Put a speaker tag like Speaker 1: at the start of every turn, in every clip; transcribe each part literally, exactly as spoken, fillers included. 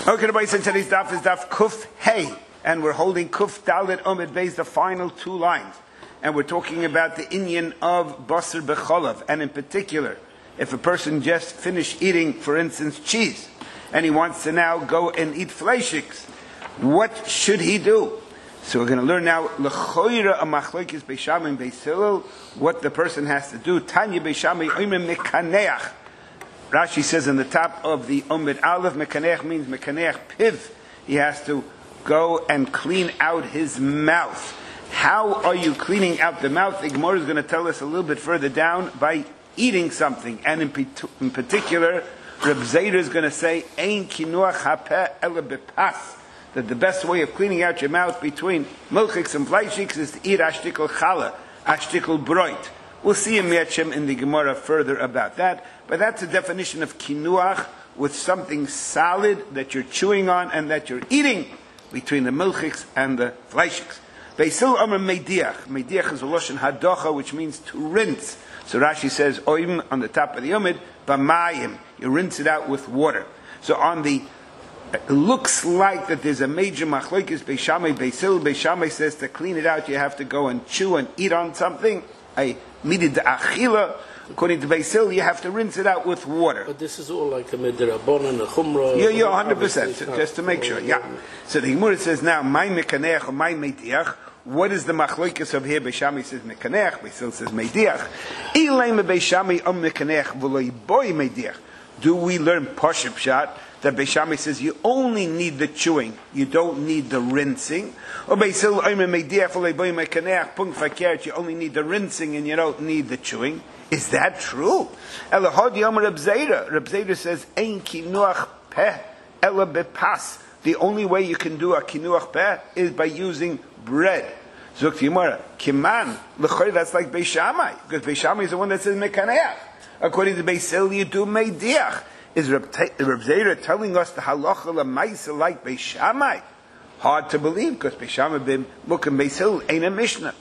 Speaker 1: Okay, the base in today's daf is daf Kuf Hey, and we're holding Kuf Dalet Omid Beis, the final two lines, and we're talking about the inyan of Basar B'cholav, and in particular, if a person just finished eating, for instance, cheese, and he wants to now go and eat fleishiks, what should he do? So we're going to learn now L'choira Amachloikis Beis Shammai and Beis Hillel, what the person has to do. Tanya Beis Shammai Oimim Mekaneach. Rashi says in the top of the Omid Aleph, Mekaneach means Mekaneach Piv. He has to go and clean out his mouth. How are you cleaning out the mouth? The Gemara is going to tell us a little bit further down by eating something. And in, in particular, Reb Zayder is going to say, Ein kinuach hapeh ele bepas. That the best way of cleaning out your mouth between milchiks and fleishiks is to eat ashtikol challah, ashtikol broit. We'll see in Mietchem in the Gemara further about that. But that's a definition of kinuach, with something solid that you're chewing on and that you're eating between the milchiks and the fleishiks. Beisil Omer Mediach. Mediach is a Loshen Hadocha, which means to rinse. So Rashi says, Oim on the top of the Omid, Bamayim. You rinse it out with water. So on the, it looks like that there's a major machlokes, Beis Shammai, Beis Hillel. Beis Shammai says to clean it out, you have to go and chew and eat on something. I midid achila. According to Beis Hillel, you have to rinse it out with water.
Speaker 2: But this is all like a midrabon and a chumrah.
Speaker 1: Yeah, yeah, one hundred percent. So just to make sure. Yeah. So the Gemara says now, my mekaneach or my mediach. What is the machlokes of here? Beis Shammai says mekaneach. Beis Hillel says mediach. Ilay Beis Shammai am mekaneach v'loy boy mediach. Do we learn Pashup Shot that Beis Shammai says you only need the chewing, you don't need the rinsing? Or Beis Hillel am mediach v'loy boy mekaneach punk fakert, you only need the rinsing and you don't need the chewing? Is that true? Elahod Yom Reb Zayder. Reb Zayder says, Ein kinuach peh ela bepas. The only way you can do a kinuach peh is by using bread. Zok Yomara, Kiman, l'choy, that's like Beis Shammai, because Beis Shammai is the one that says mekaneach. According to Beis Hillel, you do meidiach. Is Reb Zayder telling us the halacha l'maisa like Beis Shammai? Hard to believe, because Beis Shammai been looking Beis Hillel ain't a Mishnah.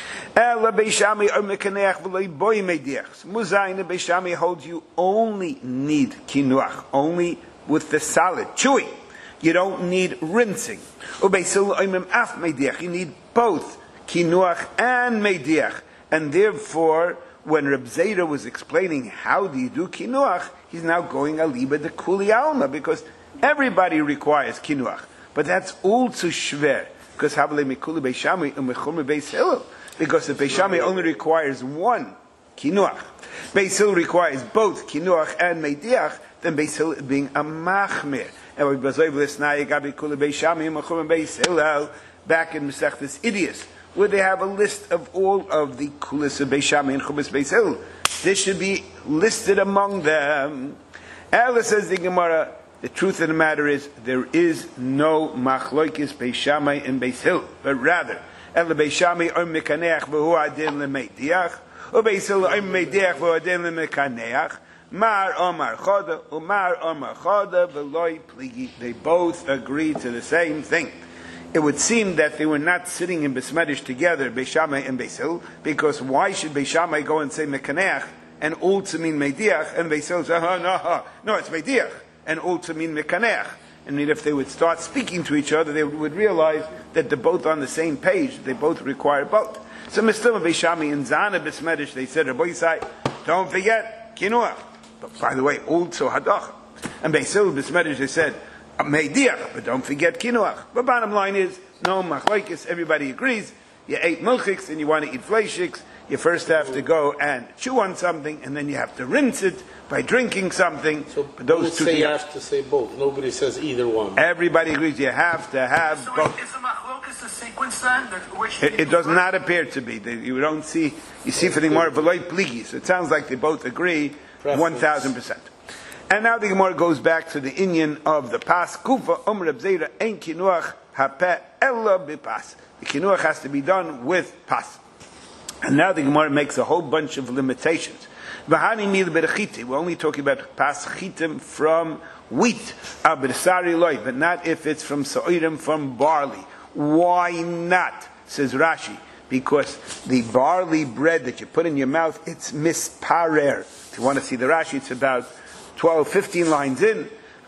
Speaker 1: Ela Beis Shammai or mekaneach v'loy boy meidiach. Muzayna Beis Shammai holds you only need kinuach, only with the solid chewing. You don't need rinsing. Ubeis Hillel oimim af meidiach. You need both kinuach and meidiach. And therefore, when Reb Zayder was explaining how do you do kinuach, he's now going aliba de kuli alma, because everybody requires kinuach. But that's all too shver, because havle mikuli Beis Shammai and mechumah Beis Hillel. Because if Beis Shammai only requires one kinuach, Beis Hillel requires both kinuach and meidiach, then Beis Hillel being a machmir. And we bazoy v'lisnai gabi kuli Beis Shammai and mechumah Beis Hillel back in Masechtas Idias, where they have a list of all of the kulis of Beis Shammai and chumas Beis Hillel. This should be listed among them. Ella says the Gemara, the truth of the matter is there is no machlokes Beis Shammai and Beis Hillel, but rather Ela Beis Shammai or mekaneach v'hu adin lemeidiach, or Beis Hillel or meidiach v'hu adin lemekaneach. Mar Omar Choda, Umar Omar Choda, v'loy pligi. They both agree to the same thing. It would seem that they were not sitting in Besmedish together, Beis Shammai and Beis Hillel, because why should Beis Shammai go and say mekaneach and all to mean meidiach, and Beis Hillel say, oh, no, oh, no, it's meidiach, and all to mean mekaneach? And if they would start speaking to each other, they would realize that they're both on the same page. They both require both. So Mister Beis Shammai and Zana Besmedish, they said, Rabbi Yisai, don't forget kinuach. But by the way, also hadach. And Beis Hillel Besmedish, they said, meidiach, but don't forget kinuach. But bottom line is, no machlokes, everybody agrees. You ate milchiks and you want to eat fleishiks, you first have to go and chew on something, and then you have to rinse it by drinking something.
Speaker 2: So
Speaker 1: but those two
Speaker 2: say
Speaker 1: things,
Speaker 2: you have to say both. Nobody says either one.
Speaker 1: Everybody agrees you have to have
Speaker 3: so
Speaker 1: both.
Speaker 3: Is the machlokes a sequence then? That which
Speaker 1: It, it does not appear to be. You don't see, you see for the Gemara, v'loy pligi. So it sounds like they both agree one thousand percent. And now the Gemara goes back to the inyan of the pas. Kufa um Reb Zayder ein kinuach hapeh ella bipas. The kinuach has to be done with pas. And now the Gemara makes a whole bunch of limitations. V'hani mil berachiti. We're only talking about pas chitim from wheat, abrsari loy, but not if it's from so'irim, from barley. Why not? Says Rashi. Because the barley bread that you put in your mouth, it's misparer. If you want to see the Rashi, it's about twelve, fifteen lines in.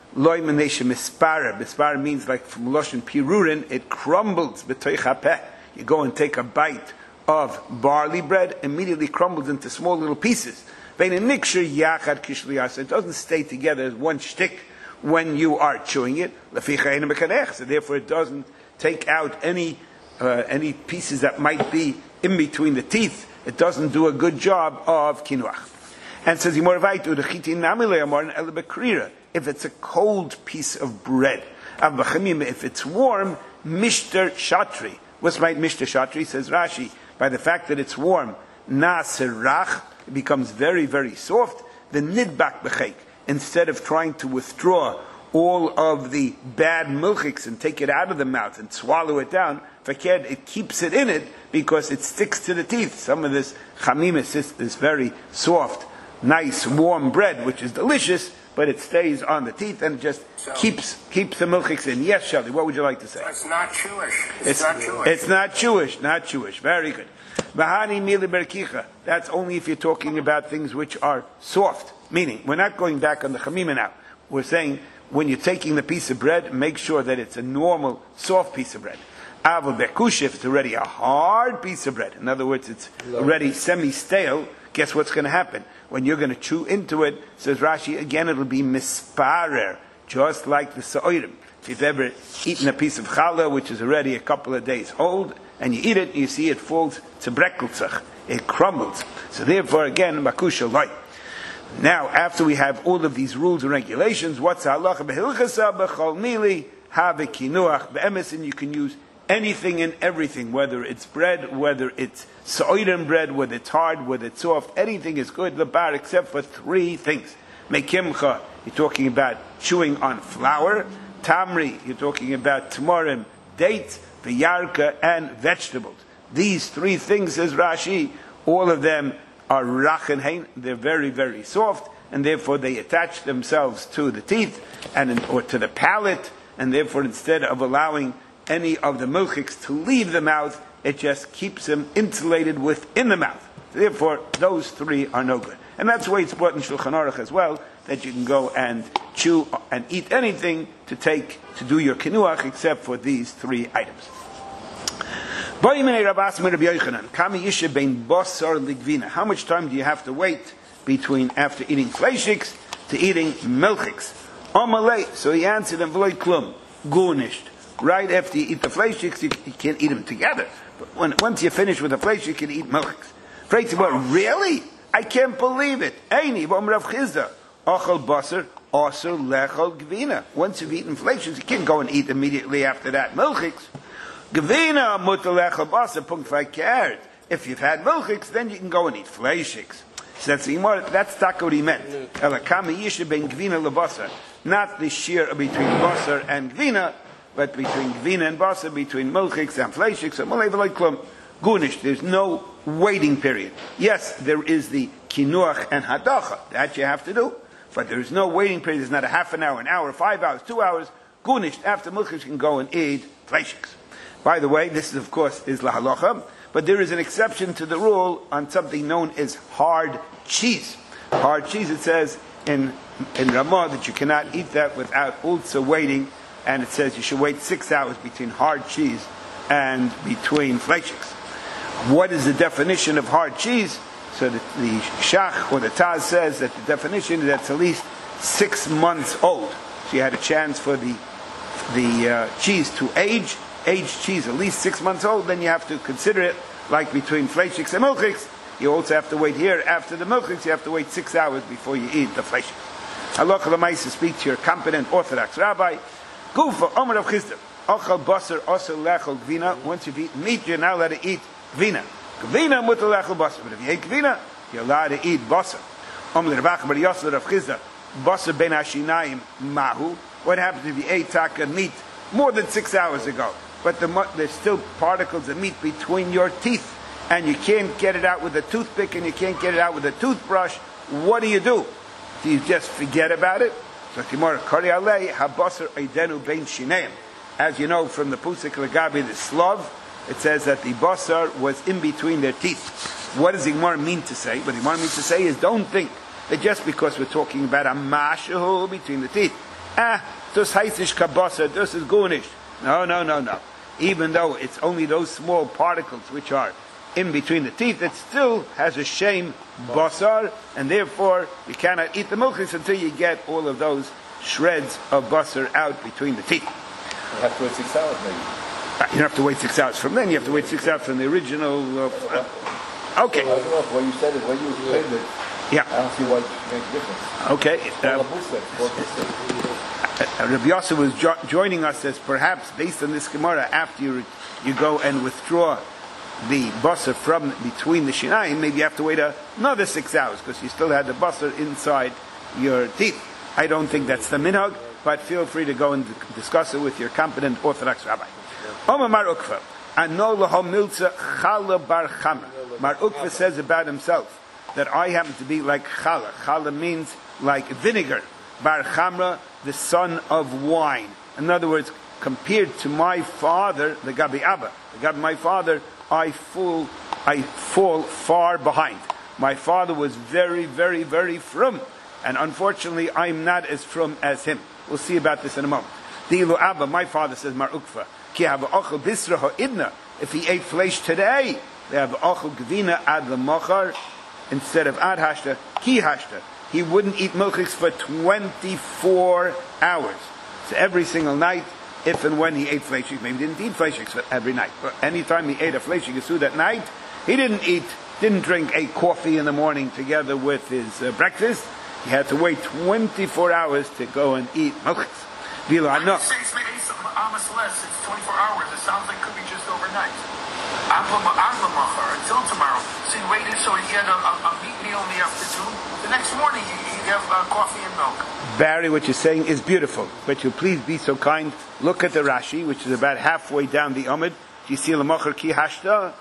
Speaker 1: Loy menesha mispara. Mispara means like from Loshen Pirurin, it crumbles. You go and take a bite of barley bread, immediately crumbles into small little pieces. It doesn't stay together as one shtick when you are chewing it. So therefore it doesn't take out any uh, any pieces that might be in between the teeth. It doesn't do a good job of kinuach. And says if it's a cold piece of bread, if it's warm, mishter shatri. What's my mishter shatri? Says Rashi, by the fact that it's warm, na serach, it becomes very, very soft. The nidbak b'cheik, instead of trying to withdraw all of the bad milchiks and take it out of the mouth and swallow it down, faked, it keeps it in it because it sticks to the teeth. Some of this chamimis is this very soft, nice, warm bread, which is delicious, but it stays on the teeth and just so, keeps keeps the milchiks in. Yes, Shelley, what would you like to say?
Speaker 3: So it's not Jewish. It's,
Speaker 1: it's
Speaker 3: not Jewish.
Speaker 1: It's not Jewish, not Jewish. Very good. Bahani mili berkicha. That's only if you're talking about things which are soft. Meaning, we're not going back on the chamima now. We're saying when you're taking the piece of bread, make sure that it's a normal, soft piece of bread. Aval bekush, if it's already a hard piece of bread, in other words, it's already semi-stale, guess what's going to happen? When you're going to chew into it, says Rashi, again it'll be misparer, just like the sa'orim. If you've ever eaten a piece of challah, which is already a couple of days old, and you eat it, you see it falls to brekeltzach. It crumbles. So therefore, again, makusha loy. Now, after we have all of these rules and regulations, what's halacha behilchasa b'chol mili have kinuach be'emes, and you can use anything and everything, whether it's bread, whether it's sa'orim bread, whether it's hard, whether it's soft, anything is good, lebar, except for three things. Mekimcha, you're talking about chewing on flour. Tamri, you're talking about tamarim, dates, v'yarka, and vegetables. These three things, says Rashi, all of them are rach and hein. They're very, very soft, and therefore they attach themselves to the teeth and or to the palate, and therefore instead of allowing any of the milchiks to leave the mouth, it just keeps them insulated within the mouth. Therefore, those three are no good. And that's why it's brought in Shulchan Aruch as well, that you can go and chew and eat anything to take, to do your kinuach, except for these three items. How much time do you have to wait between after eating fleishiks to eating milchiks? So he answered him, gunished. Right after you eat the fleishiks, you, you can't eat them together. But when, once you finish with the fleish, you can eat milchiks. Freit what? Really? I can't believe it. Eini, v'om Rav Chizda. Ochel basar, osur lechol gvina. Once you've eaten fleishiks, you can't go and eat immediately after that milchiks. Gvina mutar lechol basar, punkt v'akert. If you've had milchiks, then you can go and eat fleishiks. So that's the that's what he meant. Elakama yisha ben gvina lebasar. Not the shear between basar and gvina, but between gvina and basar, between milchiks and fleishiks, and malay v'loy klum. Gunish, there's no waiting period. Yes, there is the kinuach and hadacha, that you have to do, but there is no waiting period. There's not a half an hour, an hour, five hours, two hours. Gunish, after milchiks you can go and eat fleishiks. By the way, this is, of course is la halacha, but there is an exception to the rule on something known as hard cheese. Hard cheese, it says in in Ramah that you cannot eat that without also waiting, and it says you should wait six hours between hard cheese and between fleishiks. What is the definition of hard cheese? So the, the Shach or the Taz says that the definition is that's at least six months old. So you had a chance for the the uh, cheese to age, aged cheese at least six months old, then you have to consider it like between fleishiks and milchiks. You also have to wait here after the milchiks, you have to wait six hours before you eat the fleishiks. Halacha l'maisa, speak to your competent Orthodox rabbi. Gufa, Omer of Chisda. Ochel basar, osel lechol gvina. Once you've eaten meat, you're now allowed to eat gvina. Gvina mutar lechol basar. But if you eat gvina, you're allowed to eat basar. Omer l'rabach bar Yosef of Chisda. Basar ben hashinayim mahu. What happens if you ate taka meat more than six hours ago, but the, there's still particles of meat between your teeth, and you can't get it out with a toothpick, and you can't get it out with a toothbrush? What do you do? Do you just forget about it? So Timor Kari Alei Habasar Eidenu Bein Shineim. As you know from the Pusik Lagabi, the Slav, it says that the basar was in between their teeth. What does the Gemara mean to say? What the Gemara means to say is, don't think that just because we're talking about a mashahu between the teeth, ah, das heißt nicht kabasa, das is gunish. No, no, no, no. Even though it's only those small particles which are in between the teeth, it still has a shame basar, and therefore you cannot eat the milchis until you get all of those shreds of basar out between the teeth.
Speaker 4: You have to wait six hours, maybe.
Speaker 1: Uh, You don't have to wait six hours from then. You have to wait six hours from the original. Uh, uh, okay.
Speaker 4: I don't know if when you said it, when you explained it,
Speaker 1: Yeah.
Speaker 4: I don't see why it makes a difference.
Speaker 1: Okay.
Speaker 4: Well,
Speaker 1: Uh,
Speaker 4: the Muslim, well, Muslim.
Speaker 1: Uh, Rabbi Yosef was jo- joining us as perhaps based on this Gemara, after you you go and withdraw the basar from between the shinayim, maybe you have to wait a, another six hours because you still had the basar inside your teeth. I don't think that's the minhag, but feel free to go and d- discuss it with your competent Orthodox rabbi. Omar Mar Ukva, Ano laho milza chala bar chama. Mar Ukva says about himself that I happen to be like chala. Chala means like vinegar. Bar Chamra, the son of wine. In other words, compared to my father, the Gabi Abba, the Gabi my father, I fall, I fall far behind. My father was very, very, very frum, and unfortunately, I'm not as frum as him. We'll see about this in a moment. Dilu Abba, my father says Mar Ukva, ki have ochel bisra ha'idna. If he ate flesh today, they have ochel gvina ad lemachar instead of ad hashta, ki hashta. He wouldn't eat milchiks for twenty-four hours. So every single night, if and when he ate fleishik, maybe he didn't eat fleishik every night, but anytime he ate a fleishik yisud at night, he didn't eat, didn't drink a coffee in the morning together with his uh, breakfast. He had to wait twenty-four hours to go and eat milchiks. Vila
Speaker 3: When you
Speaker 1: ano.
Speaker 3: say it's almost less, it's twenty-four hours. It sounds like it could be just overnight. Until tomorrow. So he waited, so he had a, a, a meat meal in the afternoon. The next morning he, he have uh, coffee and milk.
Speaker 1: Barry, what you're saying is beautiful, but you please be so kind. Look at the Rashi, which is about halfway down the Amud. Do you see Lamachar ki hashta?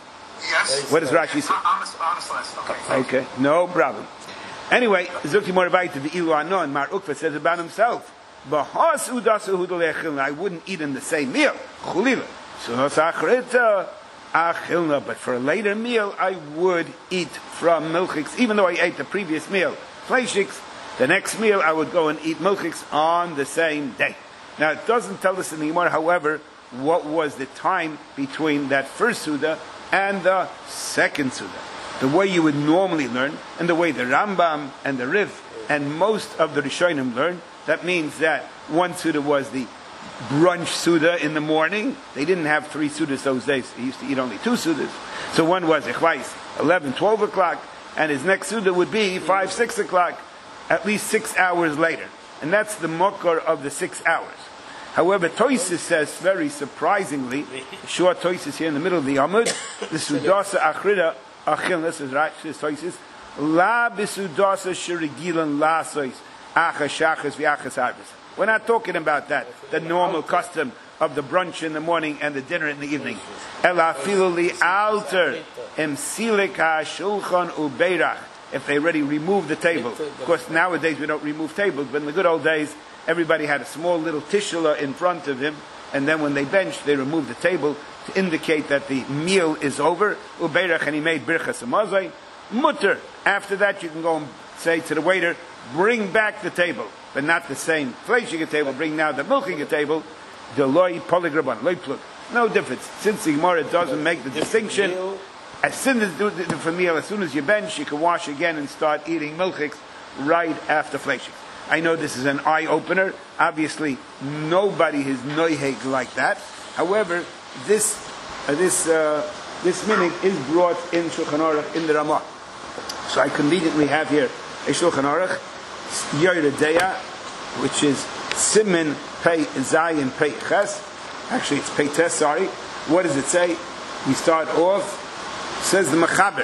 Speaker 3: Yes.
Speaker 1: What does Rashi say?
Speaker 3: Honest, honest less. Okay.
Speaker 1: Okay, no problem. Anyway, Zuki Moravite, the Ilu Anon, Mar Ukva says about himself, Bahas udasa hudalechilna, I wouldn't eat in the same meal. Chulila. Suhas achrita achilna, but for a later meal, I would eat from milchiks, even though I ate the previous meal, fleishiks. The next meal, I would go and eat milchiks on the same day. Now, it doesn't tell us in the Gemara, however, what was the time between that first Suda and the second Suda. The way you would normally learn, and the way the Rambam and the Riv and most of the Rishonim learn, that means that one Suda was the brunch Suda in the morning. They didn't have three Sudas those days. They used to eat only two Sudas. So one was Echvais, eleven, twelve o'clock, and his next Suda would be five, six o'clock, at least six hours later. And that's the mokar of the six hours. However, Toysis says, very surprisingly, short Toysis here in the middle of the Amud, the Sudasa Achrida, Achil, this is right, this Toysis, La Bisudasa Shirigilan Lasois, Acha Shachas Viachas Arbis. We're not talking about that, the normal custom of the brunch in the morning and the dinner in the evening. Ela Filuli Alter, Emsilika Shulchan Ubeirach. If they already removed the table. Of course, nowadays we don't remove tables, but in the good old days, everybody had a small little tishula in front of him, and then when they benched, they removed the table to indicate that the meal is over. Ubeirach, and he made birchas amazai. Mutter. After that, you can go and say to the waiter, bring back the table, but not the same fleishing table, bring now the milking table. Deloi polygraban, loy plug. No difference. Since the Gemara doesn't make the distinction, as soon as do the different meal, as soon as you bench, you can wash again and start eating milchiks right after fleshing. I know this is an eye opener. Obviously, nobody is noiheg like that. However, this uh, this uh, this minig is brought in Shulchan Aruch in the Ramah. So I conveniently have here a Shulchan Aruch Yoreh Deah, which is Simin Pei Zayin Pei Ches. Actually, it's Pei Tes. Sorry. What does it say? We start off. Says the Mechaber,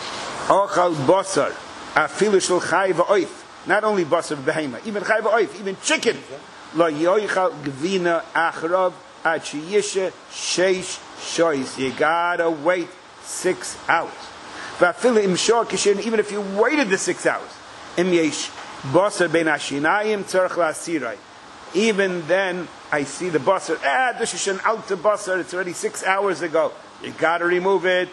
Speaker 1: Ochal Basar, Afilu Shel Chai V'Oif. Not only Basar Behema, even Chai V'Oif, even chicken. Lo Yoichal Gvina Achrav Ad Sheyisha Sheish Shois. You gotta wait six hours. V'Afilu Im Shor Kishin, even if you waited the six hours. Im Yesh Basar Ben Ashinayim Tzarech La'asirai. Even then, I see the Basar. Ah, this is an Alta Basar. It's already six hours ago. You gotta remove it.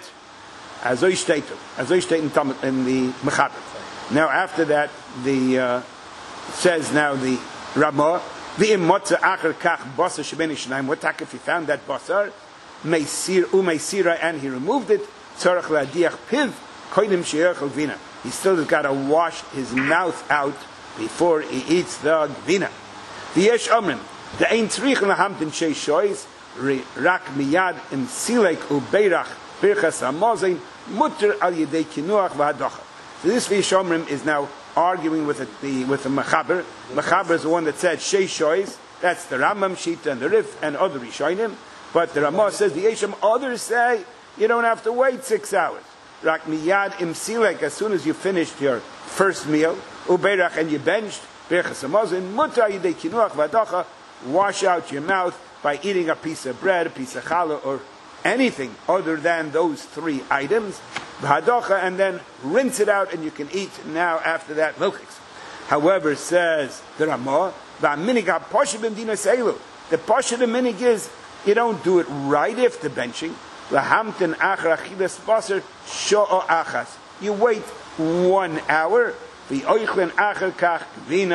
Speaker 1: Azoy Shteitel, Azoy Shteitel in the Mechaber. Now after that, the uh, says now the Ramah, v'im motza acher kach basar shebeni shnayim. What tak if he found that basar? Meisir umeisira, and he removed it. Tzarach la'adiach piv koidim she'echel gvina. He still has got to wash his mouth out before he eats the gvina. V'yesh omrim, the ein tzrich lahamtin sheish shoyz rak miyad im silek ubeirach birchas hamozain mutter al yedei kinuach v'hadocha. So this v'yesh omrim is now arguing with the, the with the Mechaber. Mechaber is the one that said sheish shoyz. That's the Rambam, Shita, and the Rif, and other Rishonim. But the Ramah says the Yesham. Others say you don't have to wait six hours. Rak miyad im silek, as soon as you finished your first meal, ubeirach, and you benched, birchas hamazon, mutar yidei kinuach v'adacha, wash out your mouth by eating a piece of bread, a piece of challah, or anything other than those three items, v'hadacha, and then rinse it out, and you can eat now after that milchiks. However, says the Ramah, v'aminig ha-poshet b'mdinas elu, the poshet the minig is, you don't do it right after benching. Lahamten achar achilas basar sho'o achas. You wait one hour. V'oichlen achar kach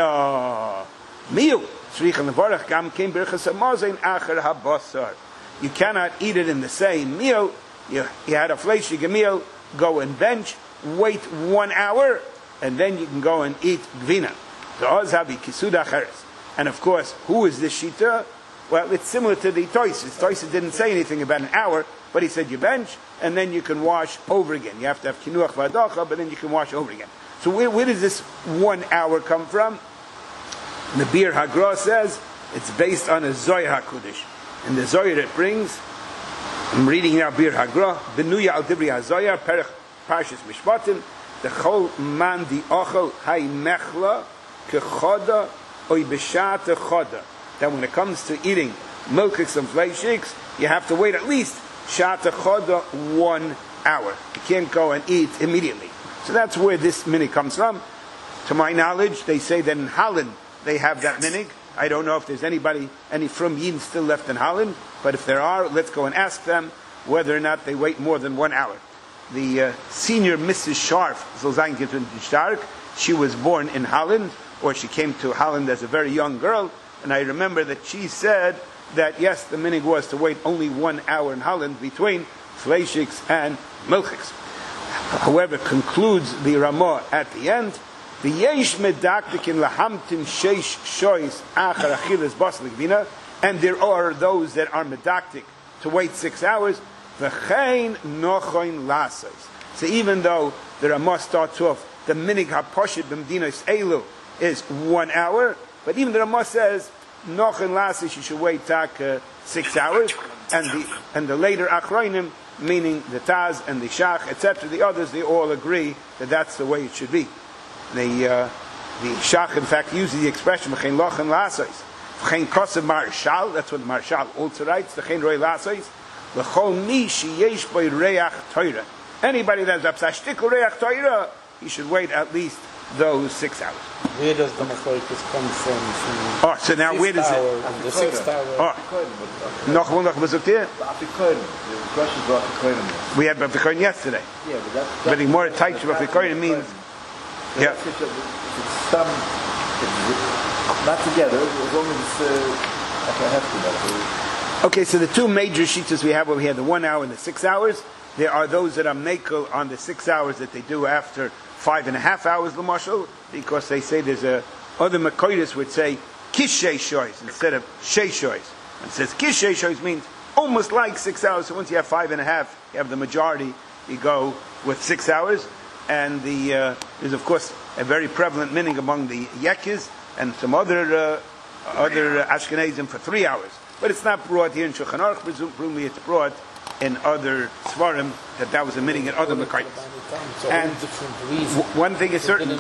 Speaker 1: vina miu tzrichan levarach gam kein birchas hamozain achar habasar. You cannot eat it in the same meal. You, you had a fleishig meal. Go and bench. Wait one hour, and then you can go and eat gvina. The ozhavi kisuda acheres. And of course, who is this shita? Well, it's similar to the Toysis. Toysis didn't say anything about an hour, but he said you bench, and then you can wash over again. You have to have kinuach v'adacha, but then you can wash over again. So where, where does this one hour come from? The Bir Hagra says it's based on a Zohar HaKudish. And the Zohar it brings, I'm reading now Bir Hagra, Benuya al Dibri HaZohar, Perech Parshas Mishpatim, the Chol Man Di Ochel Hay Mechla Kechoda Oy B'Shata Choda. That when it comes to eating milchiks and fleishiks, you have to wait at least shata choda, one hour. You can't go and eat immediately. So that's where this minig comes from. To my knowledge, they say that in Holland they have that minig. I don't know if there's anybody, any from Yin still left in Holland, but if there are, let's go and ask them whether or not they wait more than one hour. The uh, senior Missus Scharf, she was born in Holland, or she came to Holland as a very young girl. And I remember that she said that yes, the minig was to wait only one hour in Holland between fleishiks and milchiks. However, concludes the Ramah at the end, the yesh medaktikin lahamtin sheish shois achar achilas basar gvina, and there are those that are medaktik to wait six hours. V'chein nochoin lasais. So even though the Ramah starts off, the minig haposhet b'mdinas elu is one hour. But even the Ramah says, Nochen Lasish, you should wait tak, uh, six hours, and the and the later Achroinim, meaning the Taz and the Shach, et cetera, the others, they all agree that that's the way it should be. The uh, the Shach, in fact, uses the expression V'chein Lochen Lasish, V'chein Kosev Marshal. That's what the Marshal also writes. V'chein Roi Lasish, L'chol Mi Sheyesh Boi Reach Torah. Anybody that has a psashtikul Reach Torah, he should wait at least those six hours.
Speaker 2: Where does the Machlokes come from? from
Speaker 1: oh, so now where does it?
Speaker 2: And the sixth hour.
Speaker 1: Oh, noch one noch besucht here. We had Bafikoin yesterday.
Speaker 4: Yeah, but that's, that's
Speaker 1: but the more tight Bafikoin means. Yeah.
Speaker 4: It's, it's, it's some, it's not together. As long as it's uh, I have to.
Speaker 1: Okay, so the two major sheets we have, where we had the one hour and the six hours. There are those that are mekel on the six hours that they do after five and a half hours l'mashal, because they say there's a other makoidis would say kishei shoys instead of shei shoys. It says kishei shoys means almost like six hours. So once you have five and a half, you have the majority. You go with six hours, and the uh, there's of course a very prevalent meaning among the Yekis and some other uh, other Ashkenazim for three hours. But it's not brought here in Shulchan Aruch. Presumably, it's brought in other Svarim that that was a meaning in other Makkahs. And one thing is certain,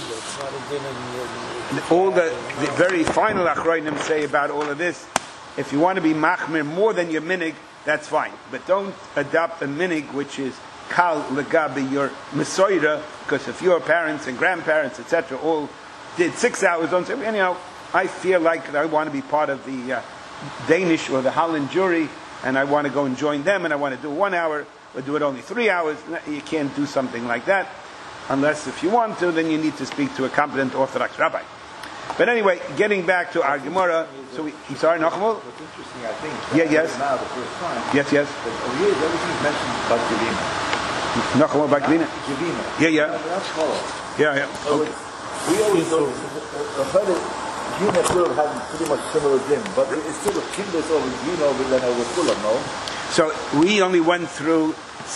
Speaker 1: all the, the very final Achroinim say about all of this, if you want to be machmir more than your minig, that's fine. But don't adopt a minig which is kal legabi your mesoira, because if your parents and grandparents, et cetera, all did six hours, don't say, anyhow, I feel like I want to be part of the uh, Danish or the Holland jury, and I want to go and join them, and I want to do one hour, or do it only three hours. You can't do something like that. Unless if you want to, then you need to speak to a competent Orthodox rabbi. But anyway, getting back to our Gemara, so we, he's sorry, Nachamol?
Speaker 4: What's interesting, I think,
Speaker 1: Yeah, yes.
Speaker 4: now the first time,
Speaker 1: Yes, yes.
Speaker 4: that over here, everything is mentioned about Jevima.
Speaker 1: Nachamol Bakvina?
Speaker 4: Jevima.
Speaker 1: Yeah, yeah.
Speaker 4: That's follow.
Speaker 1: Yeah, yeah.
Speaker 4: So
Speaker 1: Okay.
Speaker 4: we always know the Chayla, Jevima plural has pretty much similar din, but it's still a kindles over Jevima over than over Fulham, no?
Speaker 1: So we only went through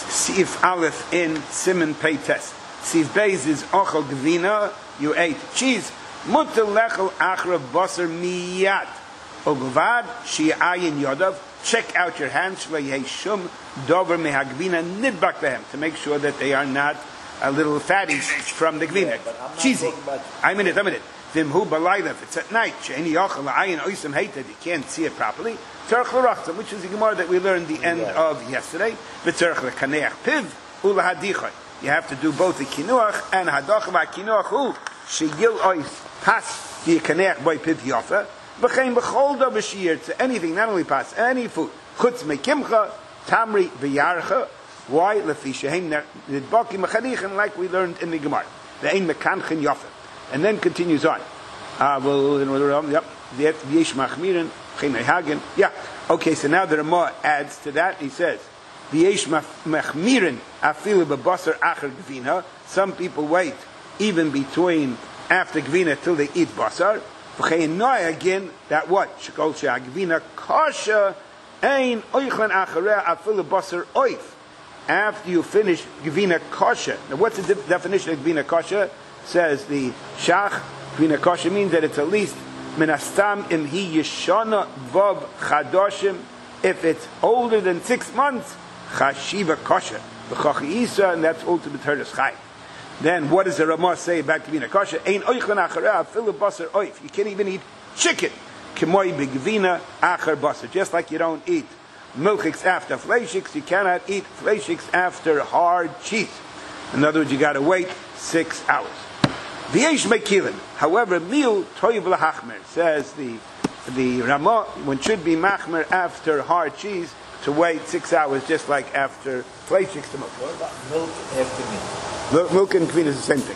Speaker 1: Sif Aleph in Siman Pei Tes. Sif Beis is Ochel Gvina, you ate cheese. Mutter lechel achra basar miyad. Oguvad shi'ayin yodav. Check out your hands. Shleihei shum dover mehagvina nidbak behem. To make sure that they are not a little fatties from the gvina. Cheesy. I'm in it, I'm in it. Vimhu balayla, if it's at night. She'eni yochel la'ayin oisam hated. You can't see it properly. Tzarech l'rachtam, which is the Gemara that we learned the end of yesterday. V'tzarech l'kaneach piv ulahadichai. You have to do both the kinuach and hadach v'kinuach hu. Sheyil ois. Pass the kaneach by piv yofa. V'chein b'chol do b'shir to anything, not only pass, any food. Chutz mekimcha, tamri v'yarcha. Why? Lefi shehem nidbaki mechadichin, like we learned in the Gemara. Ve'ein mekanchin yofa. And then continues on. Uh, well, yep. V'yesh machmirin, v'chein hagen. Yeah. Okay, so now the Ramah adds to that. He says, V'yesh machmirin afilu b'basar acher gvina. Some people wait even between after gvina till they eat basar. V'chein again, that what? Shekol she'agvina kasha ein oichlan achareh afilu basar oif. After you finish gvina kasha. Now what's the de- definition of gvina kasha? Says the Shach, gvina kasha means that it's at least minastam imhi yeshana vav chadoshim. If it's older than six months, chashiva kasha. V'chachi isa, and that's ultimate herdus chai. Then what does the Ramah say about gvina kasha? Ein oichlan achareh afilu basar oif. You can't even eat chicken. K'moi begvina achar basar. Just like you don't eat milchiks after fleishiks, you cannot eat fleishiks after hard cheese. In other words, you got to wait six hours. V'yesh mekilin. However, mil toiv lahachmer, says the the Ramah, one should be machmer after hard cheese to wait six hours, just like after fleishiks to milk.
Speaker 4: What about milk after meat?
Speaker 1: Milk, milk and kvina is the same thing.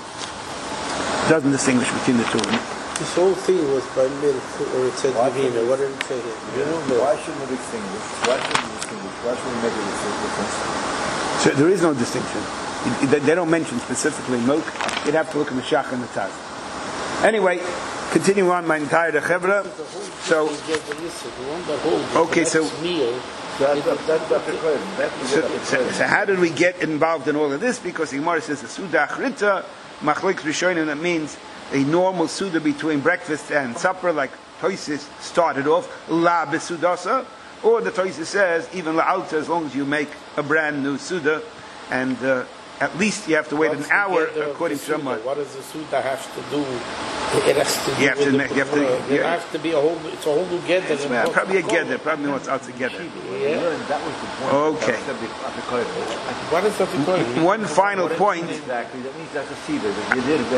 Speaker 1: Doesn't distinguish between the two.
Speaker 2: This whole thing was by milk, or it said gvina. What did it say here?
Speaker 4: You know, why shouldn't we distinguish? Why shouldn't we distinguish? Why should we make a difference?
Speaker 1: So there is no distinction. They don't mention specifically milk. You'd have to look in the Shach and the Taz. Anyway, continue on my entire Chevra. So, okay, so, so, so, so how did we get involved in all of this? Because the Gemara says the Suda Achrita, Machlik Rishonim, that means a normal Suda between breakfast and supper, like Toisis started off, La Besudasa, or the Toisis says, even La'alta, as long as you make a brand new Suda, and uh, at least you have to wait
Speaker 2: What's
Speaker 1: an hour, according to
Speaker 2: Suda?
Speaker 1: someone.
Speaker 2: What does the Suda have to do? It has to do
Speaker 1: You have
Speaker 2: with
Speaker 1: to
Speaker 2: the
Speaker 1: make- you have to-
Speaker 2: It
Speaker 1: yeah.
Speaker 2: has to be a whole, it's a whole new gather.
Speaker 1: It's, uh, probably a gather, probably what's out together.
Speaker 2: Yeah.
Speaker 4: That was the point.
Speaker 1: Okay.
Speaker 4: That was the point.
Speaker 2: What is that going?
Speaker 1: One final point.
Speaker 4: Exactly. That means that's a cedar. That you did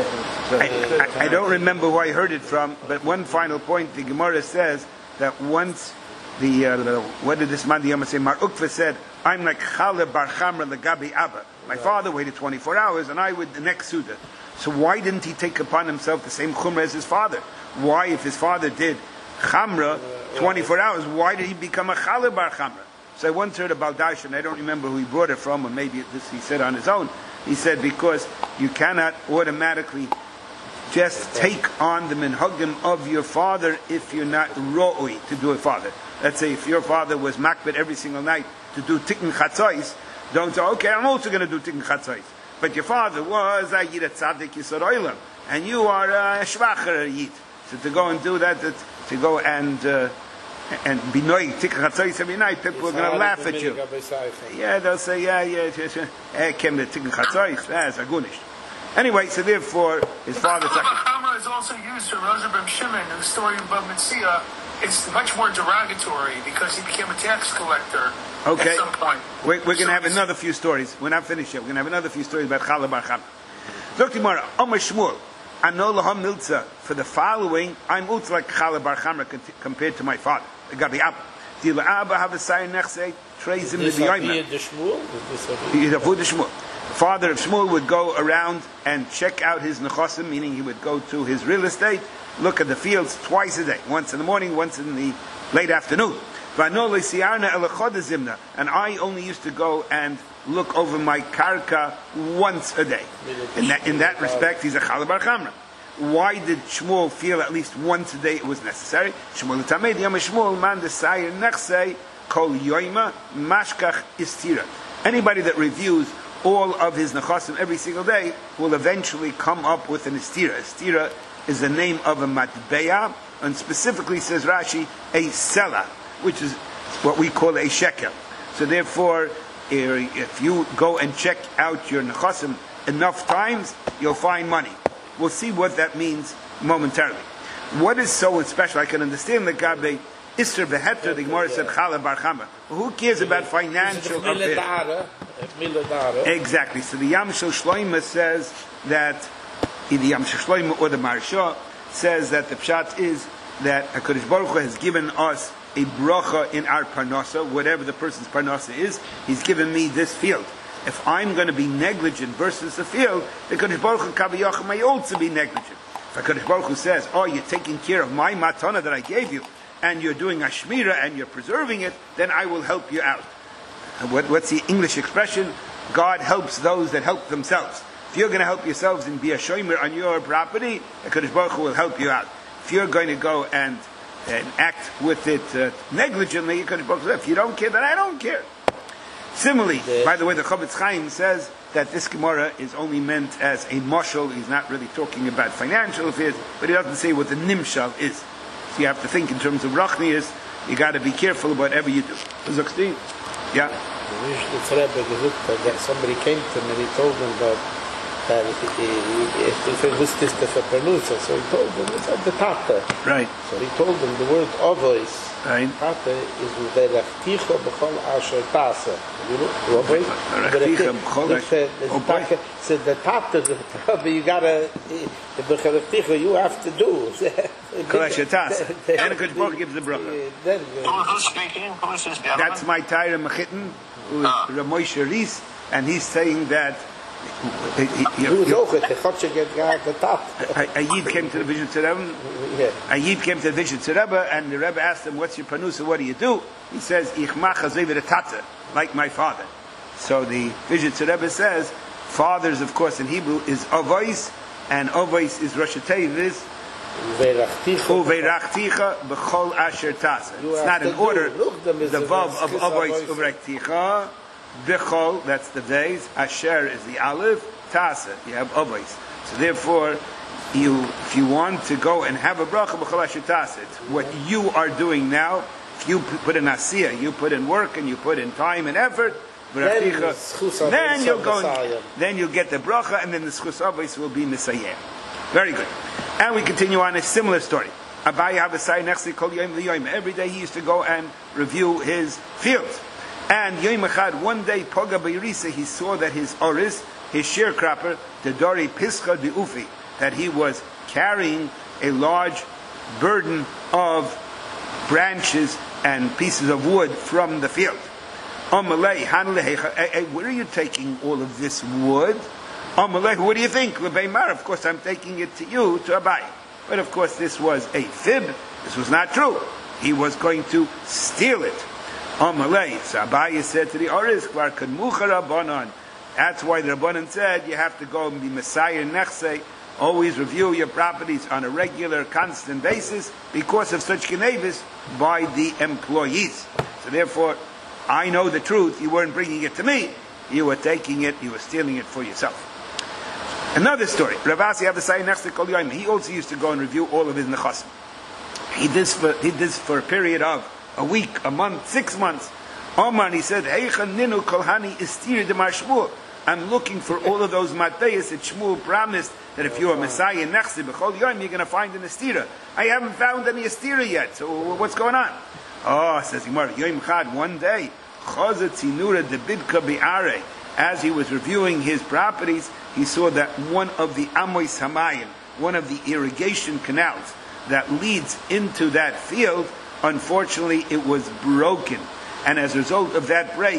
Speaker 4: it.
Speaker 1: I, I, I don't remember who I heard it from, but one final point, the Gemara says that once the, uh, the what did this man the Yom say? Mar Ukva said, I'm like Chale Bar Chamra Legabi Abba. My father waited twenty-four hours, and I would the next Suda. So why didn't he take upon himself the same Chumrah as his father? Why, if his father did Chamra twenty-four hours, why did he become a Chale Bar Chamra? So I once heard about Dash, and I don't remember who he brought it from, or maybe this he said on his own. He said because you cannot automatically just take on the minhagim of your father if you're not ro'oi to do a father. Let's say if your father was makbet every single night to do tikkun chatzos, don't say, okay, I'm also going to do tikkun chatzos. But your father was a yid tzaddik yisod oilam, and you are a shvacher yid. So to go and do that, that to go and uh, and be knowing tikkun chatzos every night, people are going to laugh at you. Yeah, they'll say, yeah, yeah, yeah, eh, came the tikkun chatzos, that's agunish. Anyway, so therefore, his father.
Speaker 3: Chama is also used for Rosa ben Shimon in the story of Bab Metzia. It's much more derogatory because he became a tax collector
Speaker 1: Okay.
Speaker 3: at some point.
Speaker 1: We're, we're going to
Speaker 3: So
Speaker 1: have
Speaker 3: it's-
Speaker 1: another few stories. We're not finished yet. We're going to have another few stories about Chala Bar Chama. Look tomorrow. Omer Shmuel. Ano laham milza. For the following, I'm ultra like Chala Bar Chama compared to my father. Gabi Abba. Dila Abba have a sayin nechse. Treis him to
Speaker 2: This
Speaker 1: the
Speaker 2: idea
Speaker 1: yoyma.
Speaker 2: the Shmuel? Is this idea?
Speaker 1: He's a food Shmuel. father of Shmuel would go around and check out his nechosim, meaning he would go to his real estate, look at the fields twice a day, once in the morning, once in the late afternoon. And I only used to go and look over my karka once a day. In that, in that respect, he's a Chala Bar Chamra. Why did Shmuel feel at least once a day it was necessary? Shmuel Tamed Yom Shmuel Man Desayir Nechsei Kol Yoima Mashkach Istira. Anybody that reviews all of his nechasim every single day will eventually come up with an istira. Istira is the name of a matbeya, and specifically, says Rashi, a sela, which is what we call a shekel. So therefore, if you go and check out your nechasim enough times, you'll find money. We'll see what that means momentarily. What is so special? I can understand the Gabe Isser Beheter, the Gemara said Chala Bar Chamra. Who cares about financial affairs? Exactly. So the Yam Shel Shloimeh says that, the Yam Shel Shloimeh or the Maharsha says that the pshat is that HaKadosh Baruch Hu has given us a bracha in our parnasa, whatever the person's parnasa is, he's given me this field. If I'm going to be negligent versus the field, the HaKadosh Baruch Hu Kaviyach may also be negligent. If HaKadosh Baruch Hu says, oh, you're taking care of my matana that I gave you, and you're doing ashmira and you're preserving it, then I will help you out. What, what's the English expression? God helps those that help themselves. If you're going to help yourselves and be a shomer on your property, HaKadosh Baruch Hu will help you out. If you're going to go and, and act with it uh, negligently, HaKadosh Baruch Hu says, if you don't care, then I don't care. Similarly, by the way, the Chavetz Chaim says that this Gemara is only meant as a mashal. He's not really talking about financial affairs, but he doesn't say what the nimshal is. So you have to think in terms of rachnius. You got to be careful about whatever you do. Zokstein? Yeah.
Speaker 2: Somebody came to him and he told him that that if it was this the pernusa, so he told him it's at the tata.
Speaker 1: Right.
Speaker 2: So he told him the word ovois.
Speaker 1: Right.
Speaker 2: Tata is uverachticha b'chol asher tasa. You know, ovois.
Speaker 1: Uverachticha b'chol asher.
Speaker 2: So the tata, but you gotta the b'chol you have to do.
Speaker 1: Kol asher tasa. And HaKadosh Baruch Hu gives the bracha.
Speaker 3: Who's speaking? Who is this?
Speaker 1: That's my Tyra Mechitten, who is Ramoy Sharis, and he's saying that
Speaker 2: He was over it.
Speaker 1: A Yid came to the Vision Rebbe. A Yid came to the Vision Rebbe, and the Rebbe asked him, "What's your panusa? What do you do?" He says, "Ich mach hazevir tata, like my father." So the Vision Rebbe says, fathers, of course, in Hebrew is avos, and avos is Rosh Tevis. Uveirachticha b'chol asher tasa. It's not in order. The vav of avos uveirachticha. Bechol, that's the days. Asher is the aleph. Tasa, you have avos. So therefore, you, if you want to go and have a bracha, bechol asher tasa. It's what you are doing now. If you put in asiyah, you put in work and you put in time and effort. Then, then you'll go. And, then you'll get the bracha, and then the schus avos will be misayeh. Very good. And we continue on a similar story. Abaye Havasai Nechsi Kol Yom V'Yom. Every day he used to go and review his fields. And Yom Echad, one day, Poga Beirisa, he saw that his oris, his sharecropper, the Dori Pischa de Ufi, that he was carrying a large burden of branches and pieces of wood from the field. Amalei, Hanlehecha, where are you taking all of this wood? Amalei, what do you think? Lebeimar, of course, I'm taking it to you, to Abai. But of course, this was a fib. This was not true. He was going to steal it. Amalei. So Abaye said to the Oris, Kvar Kadmucha Rabbanon. That's why the Rabbanon said you have to go and be Messiah Nechse. Always review your properties on a regular, constant basis because of such genevis by the employees. So therefore, I know the truth. You weren't bringing it to me. You were taking it. You were stealing it for yourself. Another story. Ravasi Havasai Nechse Kol Yom. He also used to go and review all of his nechasim. He did this for, he did this for a period of a week, a month, six months. Oman, he said, Heicha ninu kolhani istir de mar Shmuel. I'm looking for all of those matayas that Shmuel promised that if you're a Messiah nechsi b'chol yom, you're going to find an estira. I haven't found any estira yet, so what's going on? Oh, says Gemara, Yom Chad, one day, Chazat Zinura de Bidka bi'are, as he was reviewing his properties, he saw that one of the Amois Hamayim, one of the irrigation canals that leads into that field, unfortunately, it was broken. And as a result of that break,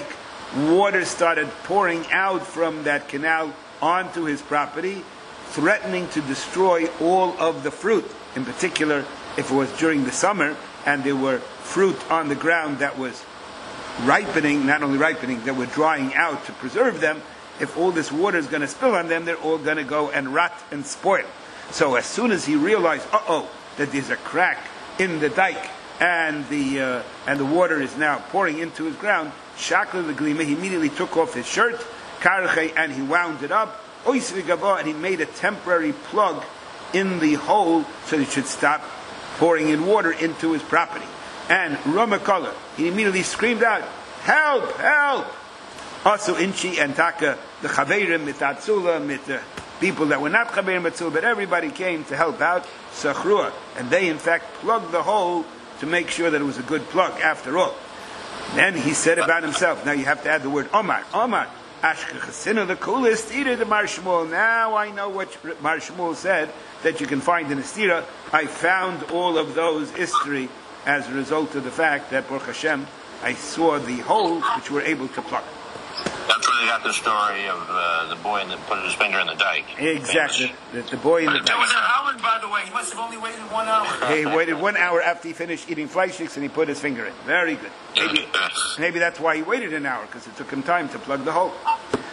Speaker 1: water started pouring out from that canal onto his property, threatening to destroy all of the fruit. In particular, if it was during the summer and there were fruit on the ground that was ripening, not only ripening, that were drying out to preserve them, if all this water is going to spill on them, they're all going to go and rot and spoil. So as soon as he realized, uh-oh, that there's a crack in the dike and the uh, and the water is now pouring into his ground, Shakla the Glima, he immediately took off his shirt, Karche, and he wound it up, and he made a temporary plug in the hole so that it should stop pouring in water into his property. And Ramakala, he immediately screamed out, help, help! Also Inchi and Taka, the Chaveirim, Mitatzula, mit the people that were not Chaveirim Mitzula, but everybody came to help out, Sachrua. And they in fact plugged the hole to make sure that it was a good plug after all. Then he said about himself, now you have to add the word Omar, Omar, Ashka Chasina, the coolest eater, the Mar Shmuel. Now I know what Mar Shmuel said that you can find in the Stira. I found all of those history as a result of the fact that, Baruch Hashem, I saw the holes which we were able to plug.
Speaker 5: That's where they got the story of uh, the boy that put his finger in the dike.
Speaker 1: Exactly. The, the boy in the dike.
Speaker 3: That was an hour, by the way. He must have only waited one hour.
Speaker 1: He waited one hour after he finished eating fleischiks and he put his finger in. Very good. Maybe, maybe that's why he waited an hour, because it took him time to plug the hole.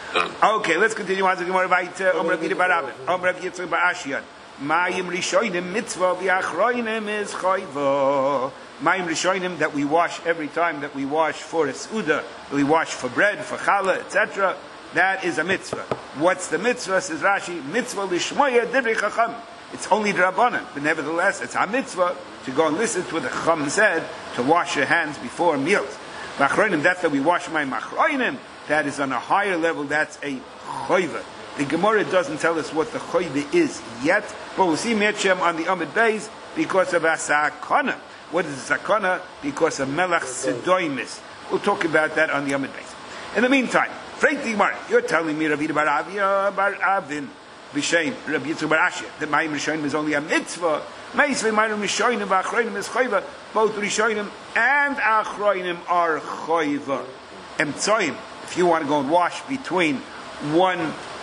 Speaker 1: Okay, let's continue on to the Gemara about Om Rav Yida bar Abba. Om Rav Yitzchak bar Ashiyan. Mayim Rishonim mitzvah v'achroinim is chayva. Mayim Rishonim that we wash every time that we wash for a suda, we wash for bread, for challah, et cetera. That is a mitzvah. What's the mitzvah? Says Rashi, mitzvah lishmoya divrei chacham. It's only the Rabbanan, but nevertheless, it's a mitzvah to go and listen to what the Chacham said, to wash your hands before meals. Machroinim, that's that we wash my machroinim, that is on a higher level, that's a choiva. The Gemara doesn't tell us what the choiva is yet, but we'll see Me'echem on the Amid Beis because of a sakana. What is a sakana? Because of melach sedoimis. We'll talk about that on the Amid Beis. In the meantime, Frank the Gemara, you're telling me Rav Yida bar Avia bar Avin, B'Shem, Rav Yitzchak bar Ashia, that Mayim Rishonim is only a mitzvah. Meisvei Mayim Rishonim v'Achroinim is choiva. Both Rishonim and Achroinim are choiva. Emtzoim, if you want to go and wash between one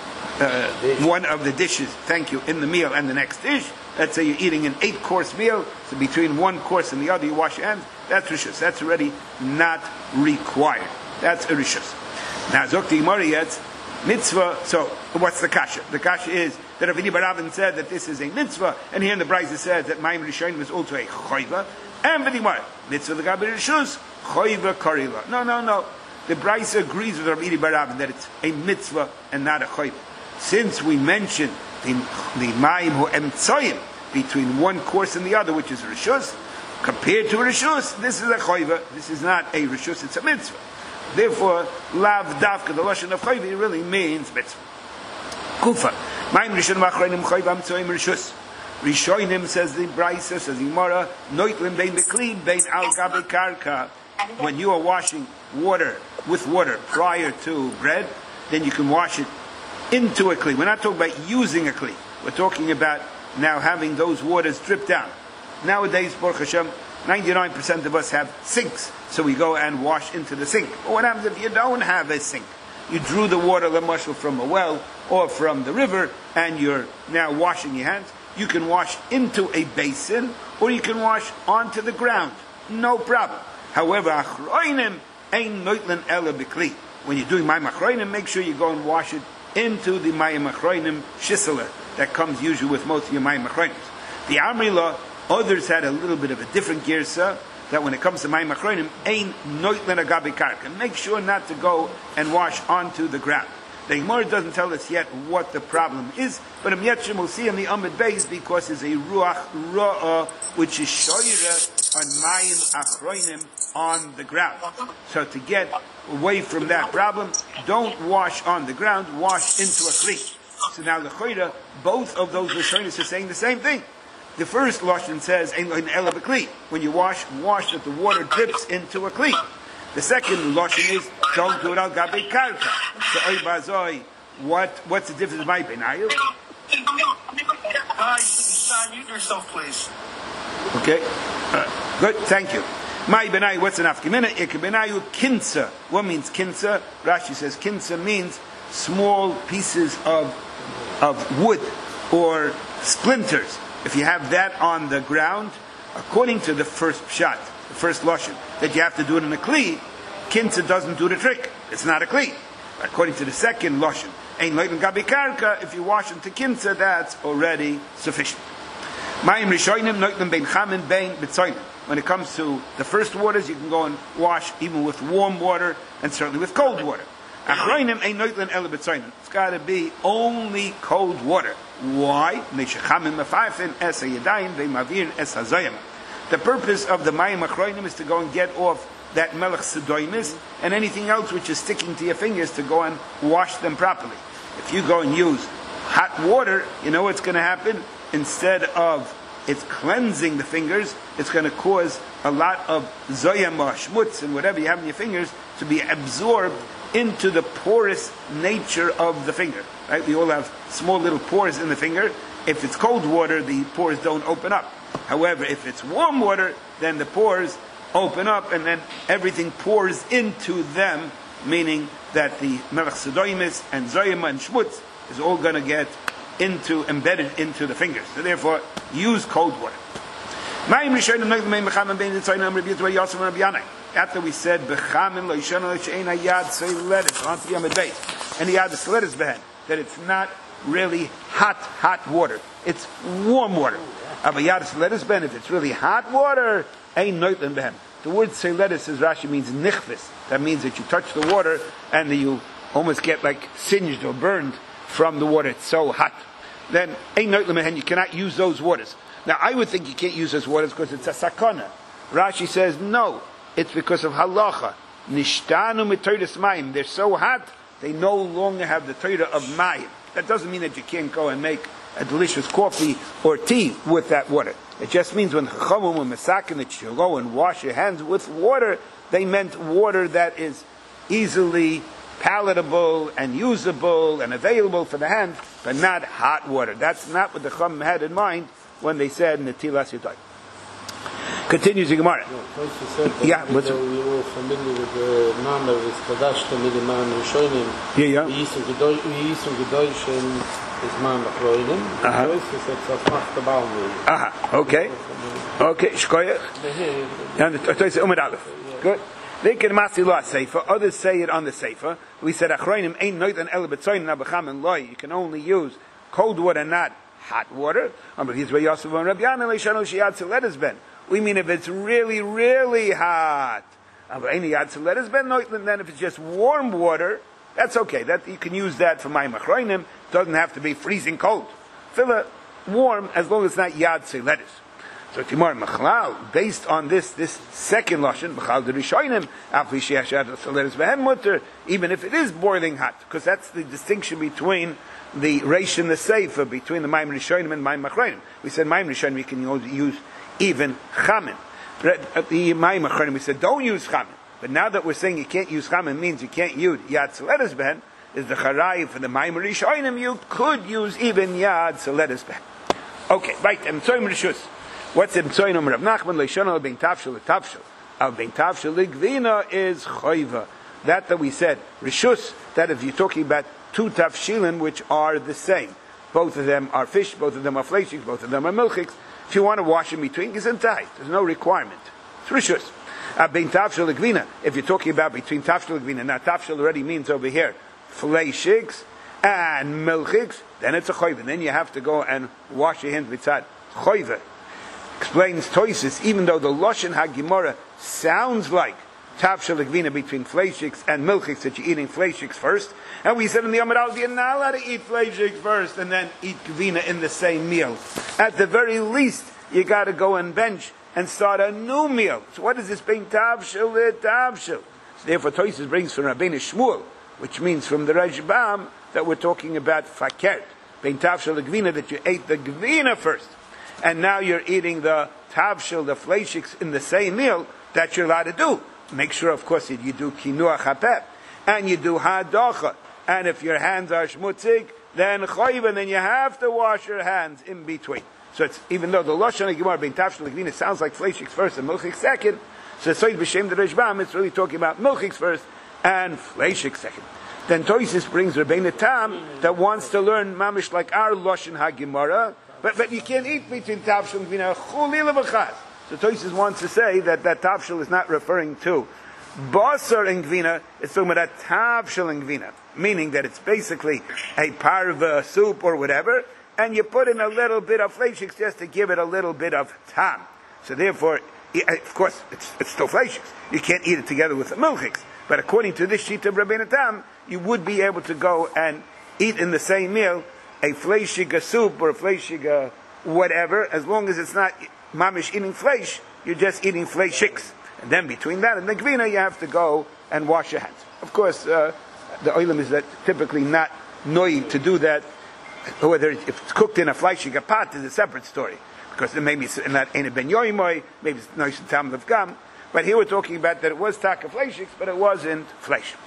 Speaker 1: uh, one of the dishes, thank you, in the meal and the next dish, let's say you're eating an eight-course meal, so between one course and the other you wash your hands, that's rishus. That's already not required. That's a rishus. Now, Zokti Gemara yet, mitzvah, so what's the kasha? The kasha is that Rav Yida bar Avin said that this is a mitzvah, and here in the Brisa says that Mayim Rishonim is also a choiva, and the Gemara, mitzvah the gabi rishus, choiva karila. No, no, no. The Brisa agrees with Rav Yida bar Avin that it's a mitzvah and not a choiva. Since we mentioned the, the Mayim hu emtzoyim between one course and the other, which is a rishus, compared to a rishus, this is a choiva. This is not a rishus, it's a mitzvah. Therefore, lav davka, the lashon of choiva, really means mitzvah. Kufa. Mayim rishonim achroinim choiva emtzoyim rishus. Rishonim, says the Brisa, says the Gemara, noitlim bein bekli bein al gabe karka. When you are washing water with water prior to bread, then you can wash it into a kli. We're not talking about using a kli. We're talking about now having those waters drip down. Nowadays, Baruch Hashem, ninety-nine percent of us have sinks, so we go and wash into the sink. But what happens if you don't have a sink? You drew the water, lemashal, from a well or from the river, and you're now washing your hands. You can wash into a basin, or you can wash onto the ground. No problem. However, achroinim ein noitlen ela b'kli. When you're doing mayim achroinim, make sure you go and wash it into the mayim achroinim shisela that comes usually with most of your mayim achroinim. The Amrila, others had a little bit of a different girsa, that when it comes to mayim achroinim, ein noitlen agabe karka. Make sure not to go and wash onto the ground. The Gemara doesn't tell us yet what the problem is, but in Yetchim we'll see in the Amid Beis because it's a ruach ra'ah which is shoyre on mayim achroinim on the ground. So to get away from that problem, don't wash on the ground, wash into a kli. So now the choyra, both of those Rishonis are saying the same thing. The first lashon says ein loin ela b'kli. When you wash, wash that the water drips into a kli. The second lashon is don't do it al gabe karka. So oy bazoi, what what's the difference by benayu?
Speaker 3: Guys, mute yourself, please.
Speaker 1: Okay, uh, good. Thank you. My benayu, what's an afkimina? Ikebenayu kinsa. What means kinsa? Rashi says kinsa means small pieces of of wood or splinters. If you have that on the ground, according to the first pshat, the first lashon, that you have to do it in a kli, kinsa doesn't do the trick. It's not a kli. According to the second lashon, ein loiten gabi karka, if you wash into kinsa, that's already sufficient. Mayim rishonim noiten bein chamin bein betzoynim. When it comes to the first waters, you can go and wash even with warm water and certainly with cold water. Achroinim ein noiten ele betzoynim. It's got to be only cold water. Why? The purpose of the mayim achroinim is to go and get off that melech sedoimis and anything else which is sticking to your fingers, to go and wash them properly. If you go and use hot water, you know what's going to happen? Instead of it's cleansing the fingers, it's going to cause a lot of zoyam or shmutz and whatever you have in your fingers to be absorbed into the porous nature of the finger. Right? We all have small little pores in the finger. If it's cold water, the pores don't open up. However, if it's warm water, then the pores open up and then everything pours into them, meaning that the melech sedoimis and zoyam and shmutz is all going to get into embedded into the fingers. So therefore, use cold water. After we said b'chamin lo'ishana she'ein hayad seledis on yamid beis, and the yad seledis behen, that it's not really hot, hot water. It's warm water. But yad seledis behen, if it's really hot water, ein noiten behen. The word seledis, as Rashi, means nichvis. That means that you touch the water and you almost get like singed or burned from the water. It's so hot. Then ein noiten behen, you cannot use those waters. Now, I would think you can't use those waters because it's a sakana. Rashi says, no, it's because of halacha. Nishtanu mitoides mayim. They're so hot, they no longer have the Torah of mayim. That doesn't mean that you can't go and make a delicious coffee or tea with that water. It just means when chachamim were masakin that you go and wash your hands with water, they meant water that is easily palatable and usable and available for the hands, but not hot water. That's not what the chachamim had in mind when they said Netilas Yadayim. Continues the Gemara. Yeah, what's it?
Speaker 2: We were familiar with the Mama with Kadashta Miliman Rishonim.
Speaker 1: Yeah, yeah.
Speaker 2: We used to Gedoyshin is Mama Kroinim.
Speaker 1: Uh-huh. Uh-huh. Okay. Okay. Shkoyach. And the say Umar Aleph. Good. They can masi la seifa. Others say it on the seifa. We said Achroinim ain't noiten el betzoyin nabacham and loy. You can only use cold water, not hot water. We mean if it's really, really hot. Then if it's just warm water, that's okay. That you can use that for mayim achroinim. It doesn't have to be freezing cold. Fill it warm as long as it's not yad seledes. So Timor Machlal, based on this this second lashon, Machal de Rishonim, Afli Sheashad Seledes Behem Mutter, even if it is boiling hot, because that's the distinction between the Reish and the Seifa, between the Maim Rishonim and Maim Achronim. We said Maim Rishonim, we can use even Chamin. At the Maim Achronim, we said don't use Chamin. But now that we're saying you can't use Chamin, means you can't use Yad Seledes Behem, is the Charai for the Maim Rishonim, you could use even Yad Seledes Behem. Okay, right, and Tzoyim Rishus. What's the Tzoyim of Rav Nachman? Leishana being tafshel tafshel. Al being tafshel ligvina is choiva. That that we said rishus. That if you're talking about two tafshilin which are the same, both of them are fish, both of them are fleishiks, both of them are milchiks. If you want to wash in between, it's tight. There's no requirement. It's rishus. Al being tafshel ligvina. If you're talking about between tafshel ligvina, now tafshel already means over here fleishiks and milchiks. Then it's a choiva. Then you have to go and wash your hands with choiva. Explains Toisis, even though the Lashon HaGemara sounds like Tafshel Gvina between fleishiks and milchiks, that you're eating fleishiks first, and we said in the Amar Al, you're not allowed to eat fleishiks first and then eat Gvina in the same meal. At the very least, you got to go and bench and start a new meal. So what is this being Tafshel Tafshel? So therefore Toisis brings from Rabbeinu Shmuel, which means from the Rashbam, that we're talking about Fakert, being Tafshel Gvina, that you ate the Gvina first. And now you're eating the tavshel, the fleishiks, in the same meal, that you're allowed to do. Make sure, of course, that you do kinuach hapep, and you do hadocha. And if your hands are shmutzik, then choiv, and then you have to wash your hands in between. So it's, even though the Lashon HaGemara being tavshel l'gvina sounds like fleishiks first and milchik second, So Soid B'Shem the Rishbam, it's really talking about milchiks first and fleishik second. Then Toisis brings Rabbeinu Tam that wants to learn mamish like our Loshen HaGemara, but but you can't eat between Tavshil and Gvina Chulila B'Chaz. So Toisis wants to say that that Tavshil is not referring to Basar and Gvina, it's talking about a Tavshil and Gvina, meaning that it's basically a parva soup or whatever, and you put in a little bit of fleishiks just to give it a little bit of tam. So therefore, of course, it's, it's still fleishiks. You can't eat it together with the milchiks. But according to this sheet of Rabbeinu Tam, you would be able to go and eat in the same meal a fleishiga soup or a fleishiga whatever, as long as it's not mamish eating fleish, you're just eating fleishiks. And then between that and the gvina, you have to go and wash your hands. Of course, uh, the oilam is that typically not noi to do that. Whether if it's cooked in a fleishiga pot is a separate story, because then maybe it's not in a ben yoimoy, maybe it's nice in tam of gam. But here we're talking about that it was taka fleishiks, but it wasn't fleish.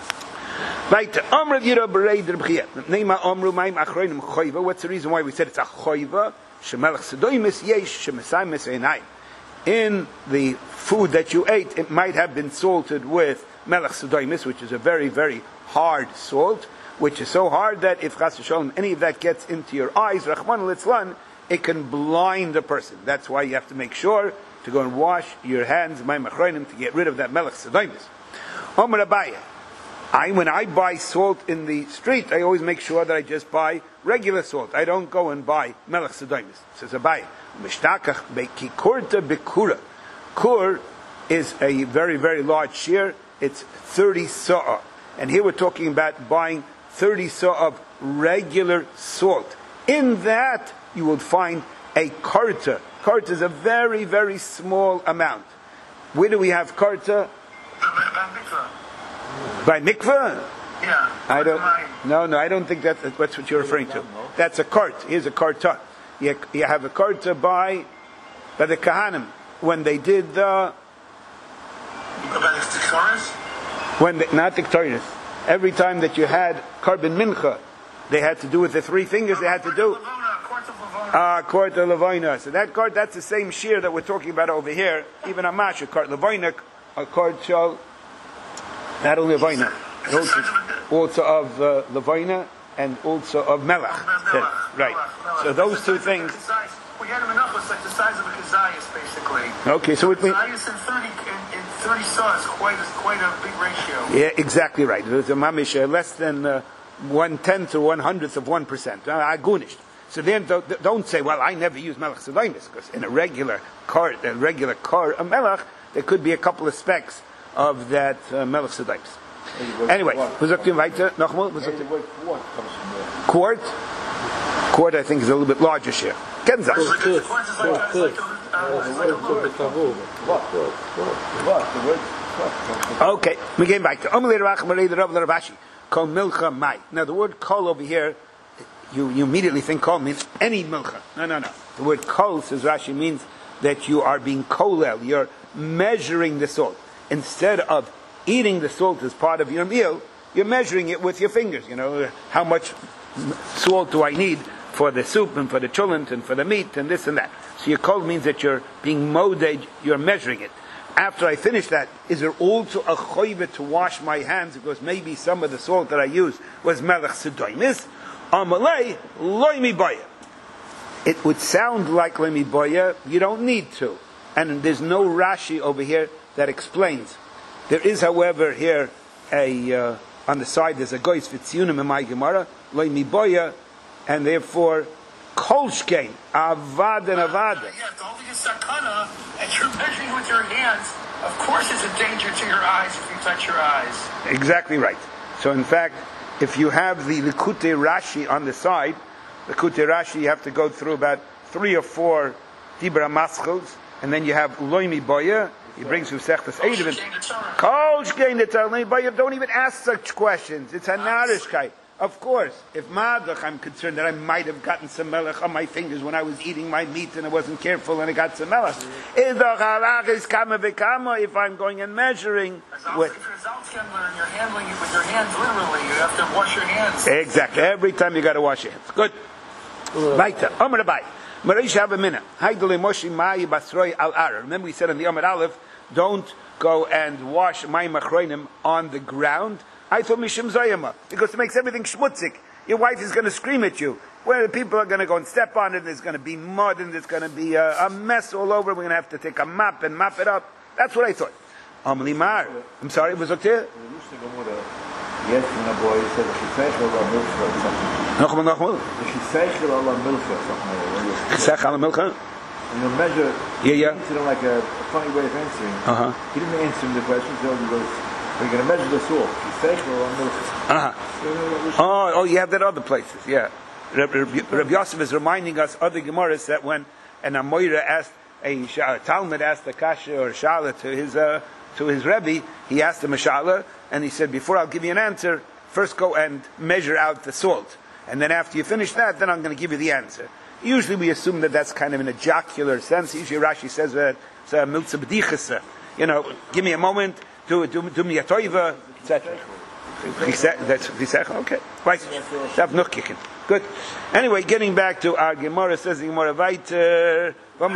Speaker 1: Right, Amr Yira Berei Derbchia. Neima Amru Maim Achroinim Choiva. What's the reason why we said it's a Choiva? Shemelech Sedoimis Yesh Shemesaimis Einai. In the food that you ate, it might have been salted with Melech Sedoimis, which is a very, very hard salt, which is so hard that if Chas v'Sholem, any of that gets into your eyes, Rachman Litzlan, it can blind a person. That's why you have to make sure to go and wash your hands, Maim Achroinim, to get rid of that Melech Sedoimis. Amr Abaya. I, when I buy salt in the street, I always make sure that I just buy regular salt. I don't go and buy melech sedoimis. Says Abai, Mishtakach bekikurta bekura. Kur is a very, very large shear. It's thirty sa'ah. And here we're talking about buying thirty sa'ah of regular salt. In that, you will find a karta. Karta is a very, very small amount. Where do we have karta? By mikveh?
Speaker 3: Yeah.
Speaker 1: I don't. No, no, I don't think that, that's what you're referring to. That's a cart. Here's a karta. You, you have a karta by by the kahanim when they did the.
Speaker 3: About the Tiktoris?
Speaker 1: When they, not the Tiktoris. Every time that you had carbon mincha, they had to do with the three fingers. They had to do. Ah, quart of levina. So that cart, that's the same shear that we're talking about over here. Even a masha cart levina, a cart shall. Not only levina, also, also of uh, levina and also of melach.
Speaker 3: Melach,
Speaker 1: Right.
Speaker 3: Melach.
Speaker 1: So those two things.
Speaker 3: We had them enough. It's like the size of a kazayas, basically.
Speaker 1: Okay, so it means.
Speaker 3: Kazayas and thirty in, in thirty saw is quite a, quite a big ratio.
Speaker 1: Yeah, exactly right. There's a mamish uh, less than uh, one tenth or one hundredth of one percent. Uh, Agunished. So then don't, don't say, well, I never use melach sedoimis, because in a regular car, a regular car, a melach, there could be a couple of specks of that uh, melech sedoimis. Anyway, was up to weiter nochmal? Was up to quart? Quart, I think, is a little bit larger share. Kenza. Okay, we came back to Amalei Rach Marei the Rav Larabashi. Kol milcha mai. Now the word kol over here, you, you immediately think kol means any milcha. No, no, no. The word kol, says Rashi, means that you are being kolel. You're measuring the salt. Instead of eating the salt as part of your meal, you're measuring it with your fingers. You know, how much salt do I need for the soup and for the cholent and for the meat and this and that. So your kol means that you're being moded, you're measuring it. After I finish that, is there also a choiva to wash my hands, because maybe some of the salt that I used was melech sedoimis? Amalei loy mi boya. It would sound like loy mi boya. You don't need to, and there's no Rashi over here that explains. There is, however, here a uh, on the side there's a gois v'tziyunim in my Gemara loy mi boya, and therefore kolshkein avad and avada.
Speaker 3: Yeah, the only sakana, and you're measuring with your hands. Of course, it's a danger to your eyes if you touch your eyes.
Speaker 1: Exactly right. So, in fact, if you have the Likutei Rashi on the side, Likutei Rashi, you have to go through about three or four Dibra Maschels, and then you have loy mi boya. He brings you Sechtas Eidevin. Kol shkein etzarlei boya. Don't even ask such questions. It's a narishkeit. Of course, if madach, I'm concerned that I might have gotten some melech on my fingers when I was eating my meat and I wasn't careful and I got some melech. If I'm going and measuring with...
Speaker 3: If you're a Zaltzkendler and you're handling it with your hands literally, you have to wash your hands.
Speaker 1: Exactly. Every time you got to wash your hands. Good. Weiter. Omer Abai. Remember we said on the Omer Aleph don't go and wash mayim achronim on the ground. I thought mishum zayama, because it makes everything schmutzig. Your wife is going to scream at you. Where the people are going to go and step on it, there's going to be mud, and there's going to be a, a mess all over. We're going to have to take a mop and mop it up. That's what I thought. Amli Mar. I'm sorry, was it there?
Speaker 4: Yes, when a boy said, "Chisseichel al milcha" or something.
Speaker 1: Noch mal, noch mal.
Speaker 4: Chisseichel al milcha or something.
Speaker 1: Chisseichel al milcha.
Speaker 4: And you measure.
Speaker 1: Yeah, yeah.
Speaker 4: He answered him like a, a funny way of answering.
Speaker 1: Uh huh.
Speaker 4: He didn't answer him the question. So he goes, "We're going to measure the salt. Chisseichel al milcha."
Speaker 1: Uh huh. Oh, oh, you have that other places. Yeah. Rabbi Yosef is reminding us other Gemaras that when an Amoira asked a, a Talmud asked a kasha or shala to his uh, to his Rebbe, he asked him a shala, and he said, "Before I'll give you an answer, first go and measure out the salt, and then after you finish that, then I'm going to give you the answer." Usually, we assume that that's kind of in a jocular sense. Usually, Rashi says that it's a miltza b'dichasa. You know, give me a moment, do do, do me a toiva, et cetera. That's okay. Right. Stop noch kicking. Good. Anyway, getting back to our Gemara, says the Gemara weiter.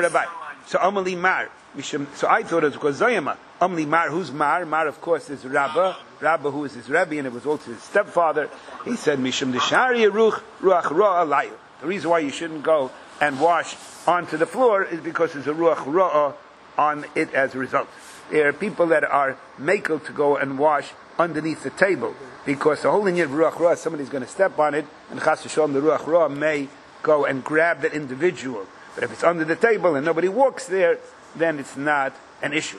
Speaker 1: So Amali Mar. So I thought it was Zoyama. Amli Mar, who's Mar? Mar, of course, is Rabba. Rabba, who is his Rebbe, and it was also his stepfather. He said, Mishum Deshari Ruch Ruach Ra Alayu. The reason why you shouldn't go and wash onto the floor is because there's a Ruach Ra on it as a result. There are people that are makel to go and wash underneath the table, because the whole inyan of Ruach Ra, somebody's going to step on it, and Chas v'Shalom, the Ruach Ra may go and grab that individual. But if it's under the table and nobody walks there, then it's not an issue.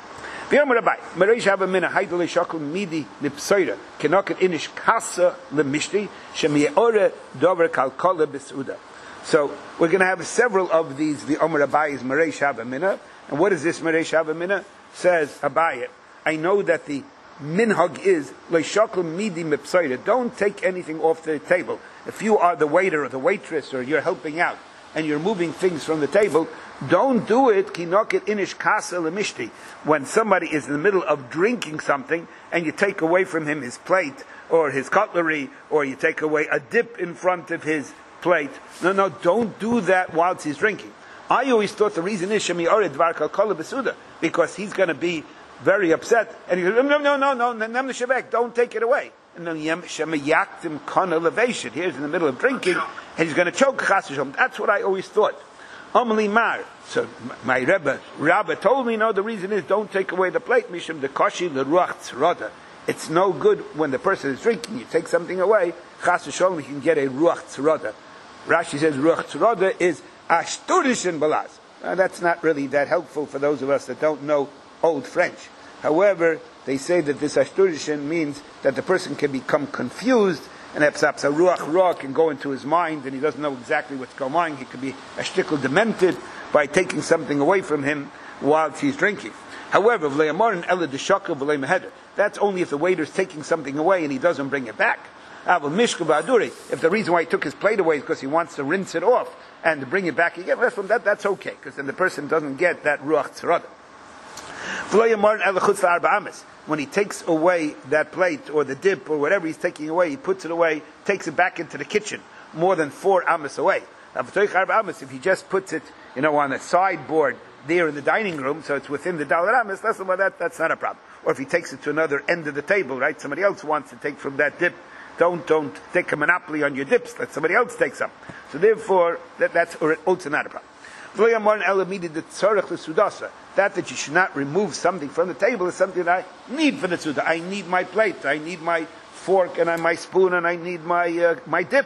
Speaker 1: V'yom Rabbi, Mareish haba mina haidol shakul midi lipsoira kenoket inish kasa lemishti shemiyeore dover kalkola b'suda. So we're going to have several of these. The Omer Abai is Mareish haba mina, and what is this Mareish haba mina? Says Abai, I know that the minhag is leishakul midi mipsoira. Don't take anything off the table. If you are the waiter or the waitress or you're helping out and you're moving things from the table, don't do it kinoket inish kasa lemishti. When somebody is in the middle of drinking something and you take away from him his plate or his cutlery, or you take away a dip in front of his plate. No, no, don't do that whilst he's drinking. I always thought the reason is shemi ored dvar kalkola besuda, because he's going to be very upset, and he goes, no, no, no, no, no, don't take it away. And then shemiyaktim kon elevation. Here's in the middle of drinking, and he's going to choke. That's what I always thought. Amli Mar. So my Rebbe, Rabba told me, no, the reason is don't take away the plate. Mishum the koshi the ruach tzroda. It's no good when the person is drinking. You take something away, chas v'sholom, you can get a ruach tzroda. Rashi says ruach tzroda is ashturishin balaz. Now, that's not really that helpful for those of us that don't know Old French. However, they say that this ashturishin means that the person can become confused, and perhaps a ruach ra can go into his mind, and he doesn't know exactly what's going on. He could be a shtickle demented by taking something away from him while he's drinking. However, that's only if the waiter's taking something away and he doesn't bring it back. If the reason why he took his plate away is because he wants to rinse it off and to bring it back again, that, that's okay, because then the person doesn't get that ruach tzarada. When he takes away that plate or the dip or whatever he's taking away, he puts it away, takes it back into the kitchen, more than four amas away. If he just puts it, you know, on a sideboard there in the dining room, so it's within the dalar amas, that's, that, that's not a problem. Or if he takes it to another end of the table, right? Somebody else wants to take from that dip. Don't don't take a monopoly on your dips. Let somebody else take some. So therefore, that, that's also not a problem. That that you should not remove something from the table is something that I need for the suda. I need my plate, I need my fork, and I, my spoon, and I need my uh, my dip.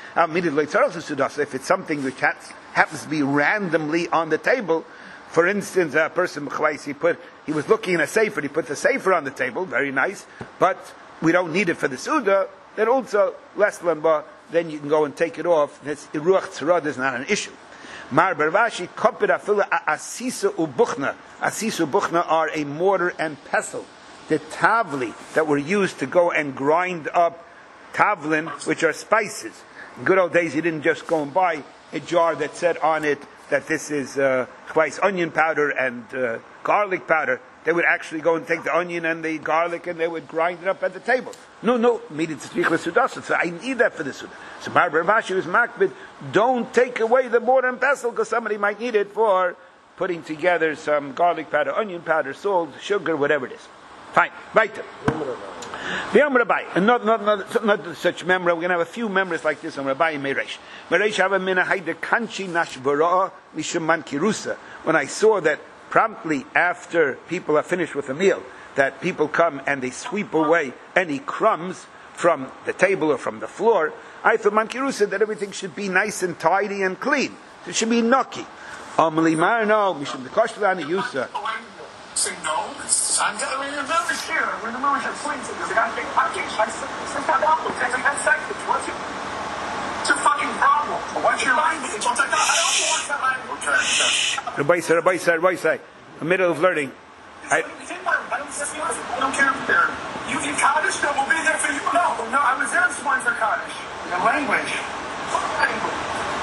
Speaker 1: If it's something which has, happens to be randomly on the table, for instance, a person he put he was looking in a sefer, he put the sefer on the table, very nice, but we don't need it for the suda. Then also less lamba, then you can go and take it off. This iruach tzarad is not an issue. Mar Barvashi kopir afila asisa ubuchna. Asisa ubuchna are a mortar and pestle, the tavli that were used to go and grind up tavlin, which are spices. In good old days, you didn't just go and buy a jar that said on it that this is uh, onion powder and uh, garlic powder. They would actually go and take the onion and the garlic and they would grind it up at the table. No, no, needed to speak with sudasa. So I need that for the suda. So Mar Barvashi was makbid, don't take away the mortar and pestle because somebody might need it for putting together some garlic powder, onion powder, salt, sugar, whatever it is. Fine. Weiter. The Am Rabbi, and not not not not such memra. We're going to have a few members like this on Rabbi and Meresh. Meresh have a mina haida kanchi nashvara mishaman kirusa. When I saw that promptly after people are finished with the meal, that people come and they sweep away any crumbs from the table or from the floor, I thought man kirusa that everything should be nice and tidy and clean. It should be nucky. Amli mar no mishum the kashlan yusa.
Speaker 3: Say no, it's I'm we're in the member's here. We're in the membership swing. There's a guy big package. I said, it's not problem. It takes like ten seconds. What's your, what's your fucking problem? What's your language? What's like, I also want that language. Okay.
Speaker 1: Rabbi say, Rabbi say, Rabbi say. The middle of learning. I,
Speaker 3: I don't, I don't care if they're, you, you Kaddish, no, we'll be there for you. No, no, I was there this morning for Kaddish. The language. Fuck language.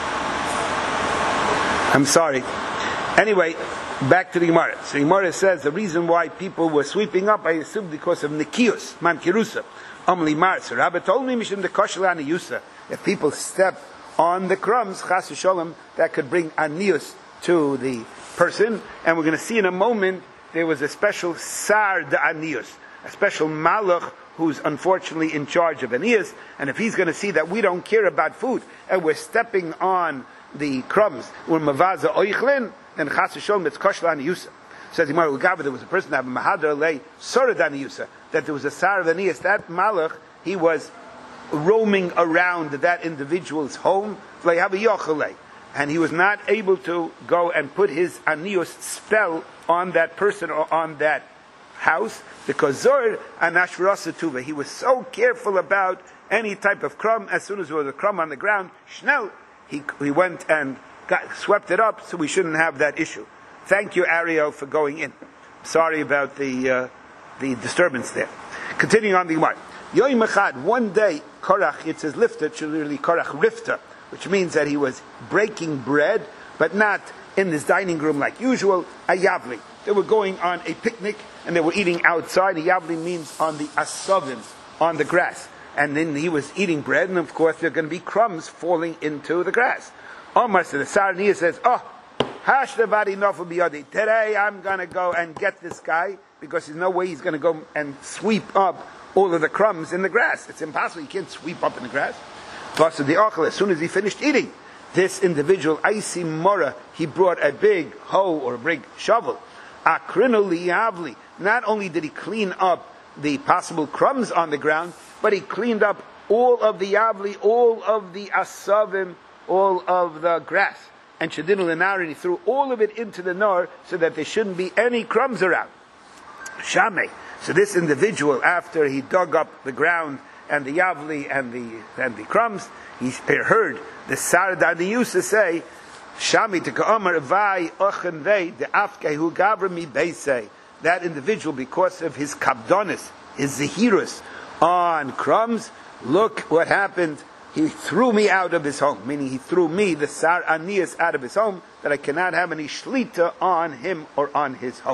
Speaker 1: I'm sorry. Anyway, back to the Gemara. So the Gemara says the reason why people were sweeping up, I assume because of Nikius, Man Kirusa. Amli Mar. So Rabbi told me, Mishim the Koshel Yusa. If people step on the crumbs, Chas Shalom, that could bring Anius to the person. And we're going to see in a moment, there was a special Sar de Anius, a special Malach who's unfortunately in charge of Anius. And if he's going to see that we don't care about food, and we're stepping on the crumbs, we're Mavaza Oichlin, then Chas Shalom, it's Koshel Aniusa. Says the Gemara, there was a person that had a Mahadar Lei, Sorad Aniusa, that there was a Sar of Anius. That Malach, he was roaming around that individual's home, and he was not able to go and put his Anius spell on that person or on that house, because Zor Anashrasa Tuva, he was so careful about any type of crumb. As soon as there was a crumb on the ground, Schnell, he, he went and got, swept it up, so we shouldn't have that issue. Thank you, Ariel, for going in. Sorry about the uh, the disturbance there. Continuing on the Gemara. Yoim Echad, one day, Korach, it says lifter, it's literally Korach Rifta, which means that he was breaking bread, but not in this dining room like usual, a Yavli. They were going on a picnic, and they were eating outside. A Yavli means on the asovim, on the grass. And then he was eating bread, and of course there are going to be crumbs falling into the grass. Omar, so the Sarniya says, oh, Hashtavadi Nofu Biyadi. Today I'm going to go and get this guy, because there's no way he's going to go and sweep up all of the crumbs in the grass. It's impossible. You can't sweep up in the grass. Plus, the Ochel, as soon as he finished eating, this individual, Aisi Mora, he brought a big hoe or a big shovel. Akrinu Liyavli. Not only did he clean up the possible crumbs on the ground, but he cleaned up all of the Yavli, all of the Asavim, all of the grass. And Shadinu Lenar, and he threw all of it into the Nar so that there shouldn't be any crumbs around. Shameh. So this individual, after he dug up the ground and the Yavli and the and the crumbs, he heard the Sarda Niyusa say, Shami to Ka'amar Vai Ochen Vei, the Afke who gavra mi Beisei. That individual, because of his kabdonis, his zahirus on crumbs, look what happened. He threw me out of his home, meaning he threw me, the Sar Anias, out of his home, that I cannot have any shlita on him or on his home.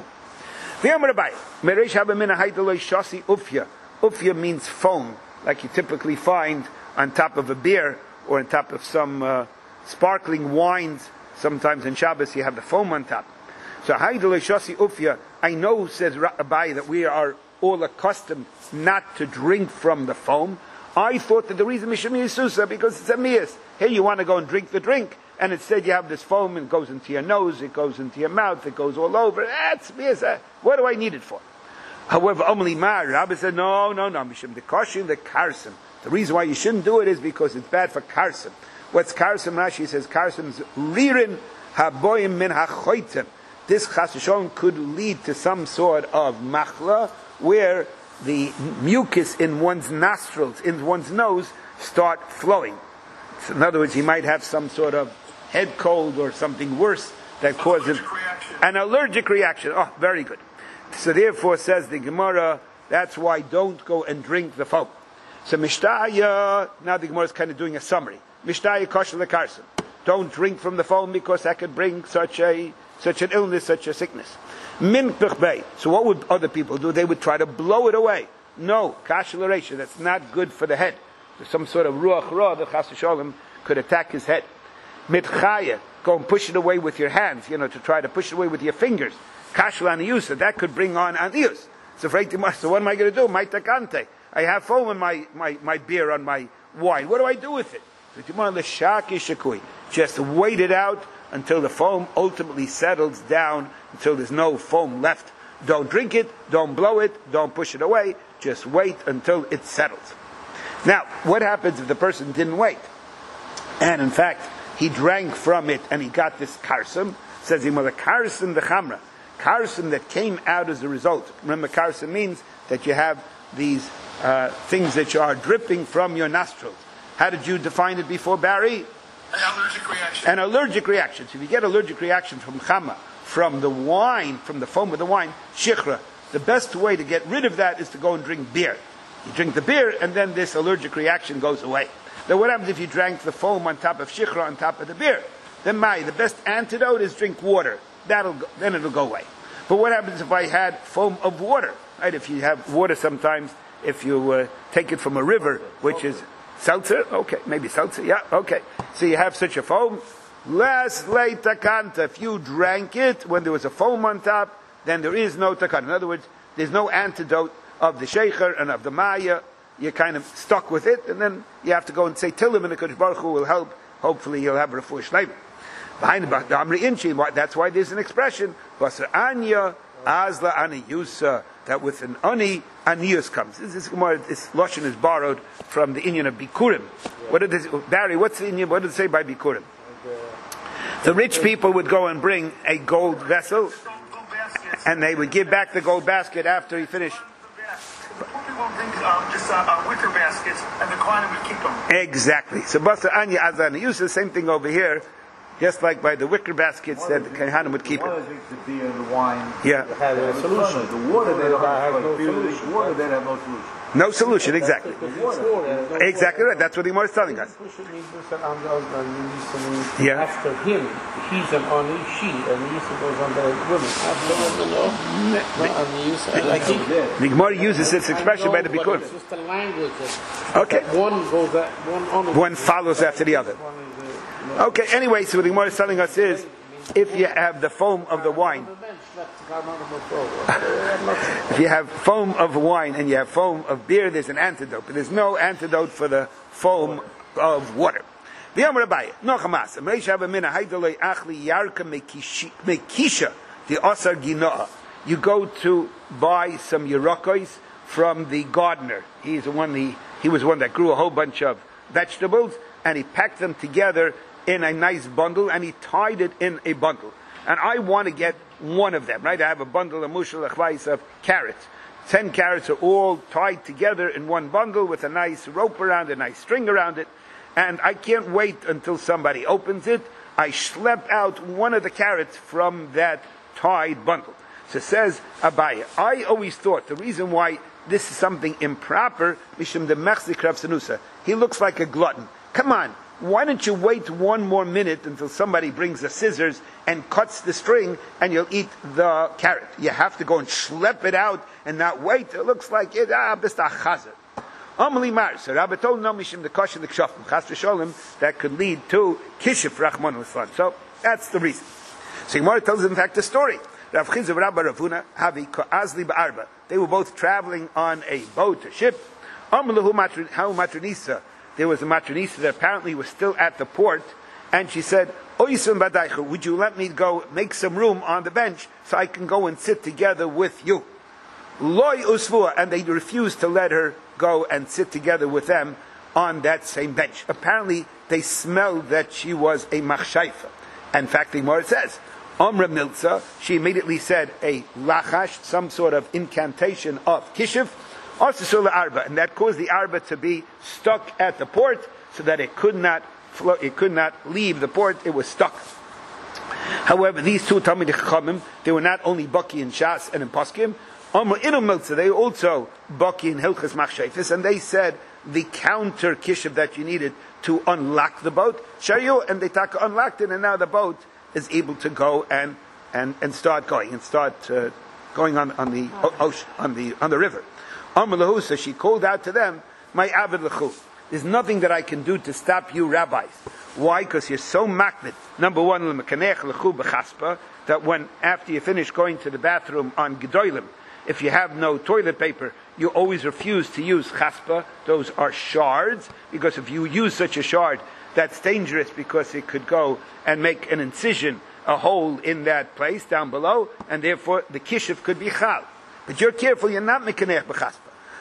Speaker 1: Ufya means foam, like you typically find on top of a beer or on top of some uh, sparkling wines. Sometimes in Shabbos you have the foam on top. So Haidulay Shasi Ufya, I know, says Rabbi, that we are all accustomed not to drink from the foam. I thought that the reason Mishami is Susa, because it's a miyas. Here you want to go and drink the drink, and instead you have this foam, and it goes into your nose, it goes into your mouth, it goes all over. That's miyas. What do I need it for? However, Omli Mar, Rabbi said, no, no, no, Misham, the koshin, the karsim. The reason why you shouldn't do it is because it's bad for karsim. What's karsim? Rashi says karsim's ririn haboyim min hachoitim. This chas v'sholom could lead to some sort of machla, where the mucus in one's nostrils, in one's nose, start flowing. So in other words, he might have some sort of head cold or something worse that causes an allergic reaction. Oh, very good. So therefore, says the Gemara, that's why don't go and drink the foam. So Mishtaya, now the Gemara is kind of doing a summary. Mishtaya kosher lekarsim. Don't drink from the foam because that could bring such a such an illness, such a sickness. Min pichbei. So what would other people do? They would try to blow it away. No, kasher, that's not good for the head. There's some sort of ruach ra that chas v'sholem could attack his head. mitchaya, go and push it away with your hands, you know, to try to push it away with your fingers. Kashla aniyusa, that could bring on aniyus. So, so what am I going to do? My takante. I have foam in my, my, my beer on my wine. What do I do with it? Just wait it out until the foam ultimately settles down, until there's no foam left. Don't drink it, don't blow it, don't push it away. Just wait until it settles. Now, what happens if the person didn't wait? And in fact, he drank from it and he got this karsum. Says he was a karsum the chamra. Karsum that came out as a result. Remember, karsum means that you have these uh, things that are dripping from your nostrils. How did you define it before, Barry?
Speaker 3: An allergic reaction.
Speaker 1: An allergic reaction. So if you get allergic reaction from chama, from the wine, from the foam of the wine, shichra, the best way to get rid of that is to go and drink beer. You drink the beer and then this allergic reaction goes away. Now what happens if you drank the foam on top of shichra on top of the beer? Then my, the best antidote is drink water. That'll go, then it'll go away. But what happens if I had foam of water? Right? If you have water sometimes, if you uh, take it from a river, which is seltzer, okay, maybe seltzer, yeah, okay. So you have such a foam. Less late takanta. If you drank it when there was a foam on top, then there is no takanta. In other words, there's no antidote of the sheikher and of the maya. You're kind of stuck with it, and then you have to go and say Tillim, and the Kodesh Baruch Hu will help. Hopefully you'll have a refuah shleima. Behind the Amri Inchi, that's why there's an expression, Basar Anya, Azla Aniyusa, that with an Ani, Aniyus comes. This, this, this Lashon is borrowed from the Inyan of Bikurim. What did this, Barry, what's the Inyan, what did it say by Bikurim? The rich people would go and bring a gold vessel, and they would give back the gold basket after he finished.
Speaker 3: The poor people would bring um, just uh, uh, wicker baskets, and the Kohanim would keep them.
Speaker 1: Exactly. So Basar Anya, Azla Aniyusa, the same thing over here. Just like by the wicker baskets that the Kohanim would keep it.
Speaker 4: One drinks the beer and the wine.
Speaker 1: Yeah.
Speaker 2: Have a solution.
Speaker 4: The water they don't have,
Speaker 2: have no
Speaker 4: beer,
Speaker 2: solution.
Speaker 4: water they have no solution.
Speaker 1: No solution, exactly.
Speaker 2: Water.
Speaker 1: Exactly right. That's what the Gemara is telling us. Yeah.
Speaker 2: After him, he's an oni, she, and Yisa goes on the women. After women, no, no, and Yisa. I think
Speaker 1: The Gemara uses this expression by the Bikurim.
Speaker 2: It's just a language.
Speaker 1: Okay.
Speaker 2: One goes that one on.
Speaker 1: One follows after the other. Okay, anyway, so what the Gemara is telling us is, if you have the foam of the wine, if you have foam of wine and you have foam of beer, there's an antidote. But there's no antidote for the foam of water. The Amar Abaye, no chamas. Meish have a mina haidolei achli yarka mekisha the osar ginoa. You go to buy some yerokos from the gardener. He's the one. The, he was the one that grew a whole bunch of vegetables, and he packed them together in a nice bundle, and he tied it in a bundle. And I want to get one of them, right? I have a bundle of mushal achvais of carrots. Ten carrots are all tied together in one bundle with a nice rope around it, a nice string around it. And I can't wait until somebody opens it. I schlep out one of the carrots from that tied bundle. So says Abaye, I always thought the reason why this is something improper, mishum de mechzik Rav Sanusa. He looks like a glutton. Come on. Why don't you wait one more minute until somebody brings the scissors and cuts the string and you'll eat the carrot? You have to go and schlep it out and not wait. It looks like it, ah, bist a chazer. Amli mar, so Rabbi told no mishim the kosh and the kshafim, chas v'sholem, that could lead to kishif rachman l'slan. So that's the reason. So Gemara tells us in fact the story. Rav Chizah Rabba Ravuna, Havi Ko'azli Ba'arba. They were both traveling on a boat, a ship. Amlahu matronisa. There was a matronisa that apparently was still at the port, and she said, Oysum Badaichu, would you let me go make some room on the bench so I can go and sit together with you? Loy Usvua, and they refused to let her go and sit together with them on that same bench. Apparently, they smelled that she was a machshaifa. In fact, the Gemara says, Omra Milza, she immediately said a lachash, some sort of incantation of kishif, Arba, and that caused the arba to be stuck at the port, so that it could not float, it could not leave the port. It was stuck. However, these two Talmidei Chachamim, they were not only baki in Shas and in Poskim, they were also baki in Hilchas Machshefis, and they said the counter kishiv that you needed to unlock the boat, Shayu, and they taka unlocked it, and now the boat is able to go and and, and start going and start uh, going on on the ocean, on the on the river. Amr she called out to them, my avid lechu. There's nothing that I can do to stop you rabbis. Why? Because you're so makbid. Number one, l'mekanech l'chu b'chaspa, that when, after you finish going to the bathroom on gedolim, if you have no toilet paper, you always refuse to use chaspa. Those are shards, because if you use such a shard, that's dangerous because it could go and make an incision, a hole in that place down below, and therefore the kishuf could be chal. But you're careful, you're not mekanech b'chaspa.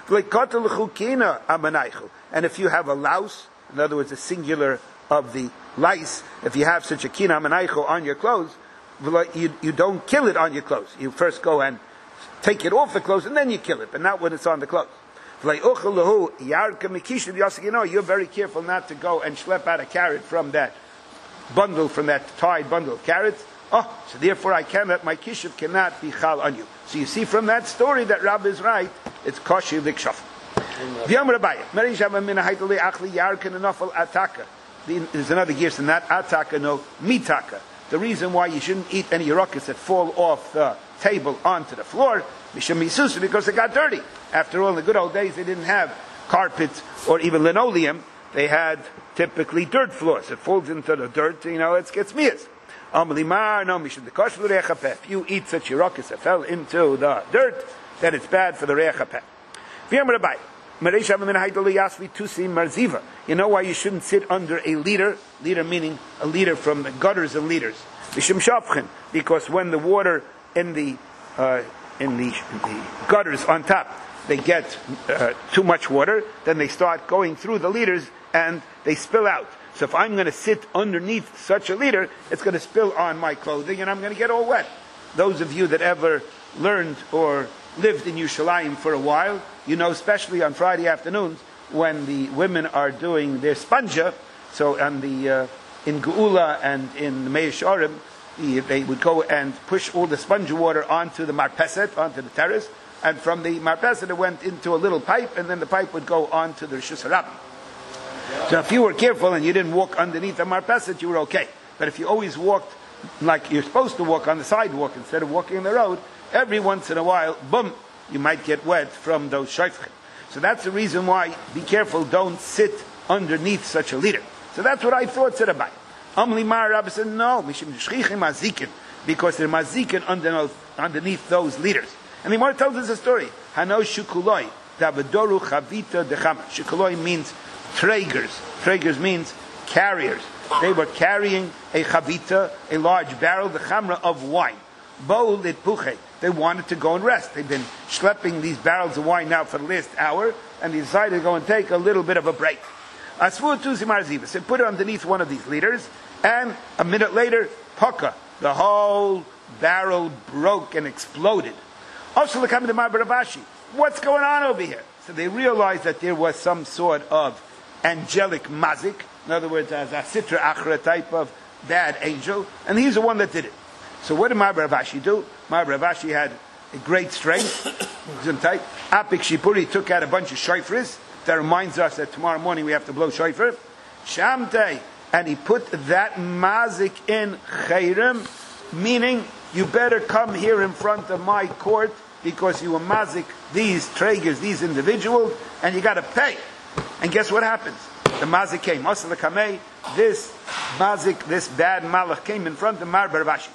Speaker 1: And if you have a louse, in other words, a singular of the lice, if you have such a kina manaycho on your clothes, you, you don't kill it on your clothes. You first go and take it off the clothes and then you kill it, but not when it's on the clothes. You know, you're very careful not to go and schlep out a carrot from that bundle, from that tied bundle of carrots. Oh, so therefore I can that my kishuv cannot be chal on you. So you see from that story that Rabbi is right, it's kosher likshaf. There's another gears in that, ataka, no, mitaka. The reason why you shouldn't eat any yerokas that fall off the table onto the floor, because they got dirty. After all, in the good old days, they didn't have carpets or even linoleum. They had typically dirt floors. It falls into the dirt, you know, it gets mias. If you eat such yerokas that fell into the dirt, then it's bad for the reach hapeh. You know why you shouldn't sit under a leader? Leader meaning a leader from the gutters and leaders. Because when the water in the uh, in the, in the gutters on top, they get uh, too much water, then they start going through the leaders and they spill out. So if I'm going to sit underneath such a leader, it's going to spill on my clothing and I'm going to get all wet. Those of you that ever learned or lived in Yerushalayim for a while, you know, especially on Friday afternoons when the women are doing their spanja. So on the uh, in Geula and in the Meir Shorim, the, they would go and push all the sponge water onto the marpeset, onto the terrace, and from the marpeset it went into a little pipe, and then the pipe would go onto the Rishus Harabim. So if you were careful and you didn't walk underneath the marpeset, you were okay. But if you always walked like you're supposed to walk on the sidewalk instead of walking on the road, every once in a while, boom, you might get wet from those shayfchim. So that's the reason why, be careful, don't sit underneath such a leader. So that's what I thought said about it. Amli Mar Rabbi said, no, because they're mazikin underneath, underneath those leaders. And the Gemara tells us a story. Hano shukuloi, davedoru chavita dechama. Shukuloi means tregers. Tregers means carriers. They were carrying a chavita, a large barrel, the chamra of wine. Bo lit puche. They wanted to go and rest. They've been schlepping these barrels of wine now for the last hour, and they decided to go and take a little bit of a break. Asfu tuzimar zivas. They put it underneath one of these leaders, and a minute later, puka, the whole barrel broke and exploded. Also, they come to Mar Baravashi. What's going on over here? So they realized that there was some sort of angelic mazik, in other words, as a sitra achra type of bad angel, and he's the one that did it. So what did Mar Baravashi do? Mar Baravashi had a great strength. Apik Shipuri took out a bunch of shofars. That reminds us that tomorrow morning we have to blow shofar. Shamtei, and he put that mazik in chayrim, meaning you better come here in front of my court because you were mazik these tregers, these individuals, and you got to pay. And guess what happens? The mazik came. This mazik, this bad malach came in front of Mar Baravashi.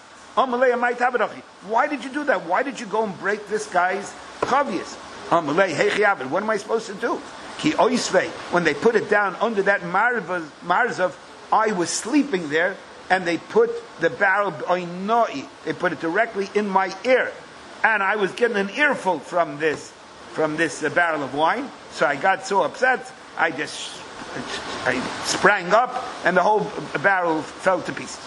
Speaker 1: Why did you do that? Why did you go and break this guy's chavias? What am I supposed to do? When they put it down under that marzav, I was sleeping there, and they put the barrel, they put it directly in my ear, and I was getting an earful from this, from this uh, barrel of wine. So I got so upset, I just I sprang up, and the whole barrel fell to pieces.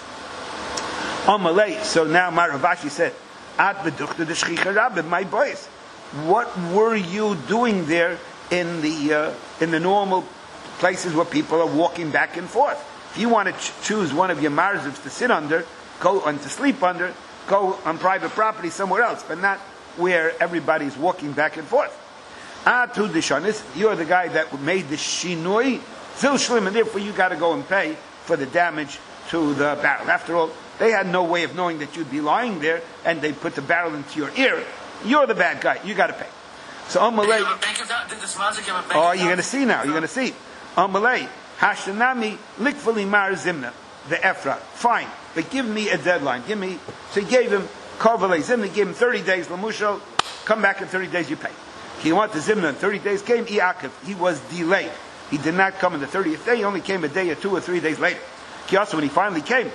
Speaker 1: So now Mar Baravashi said, "At beduchte de shchicha rabbi, my boys, what were you doing there in the uh, in the normal places where people are walking back and forth? If you want to ch- choose one of your marzivs to sit under, go and to sleep under, go on private property somewhere else, but not where everybody's walking back and forth. Ah, to the shanis, you're the guy that made the shinui zil shlim, and therefore you got to go and pay for the damage to the barrel. After all, they had no way of knowing that you'd be lying there, and they put the barrel into your ear. You're the bad guy. You got to pay." So Amalei, oh, you're going to see now. You're going to see. Amalei, Hashanami likvali mar zimna, the Ephra. Fine, but give me a deadline. Give me. So he gave him kovale zimna. Gave him thirty days. Lamushal, come back in thirty days. You pay. He wanted zimna in thirty days. Came Iakiv. He was delayed. He did not come on the thirtieth day. He only came a day or two or three days later. Kiasa, when he finally came,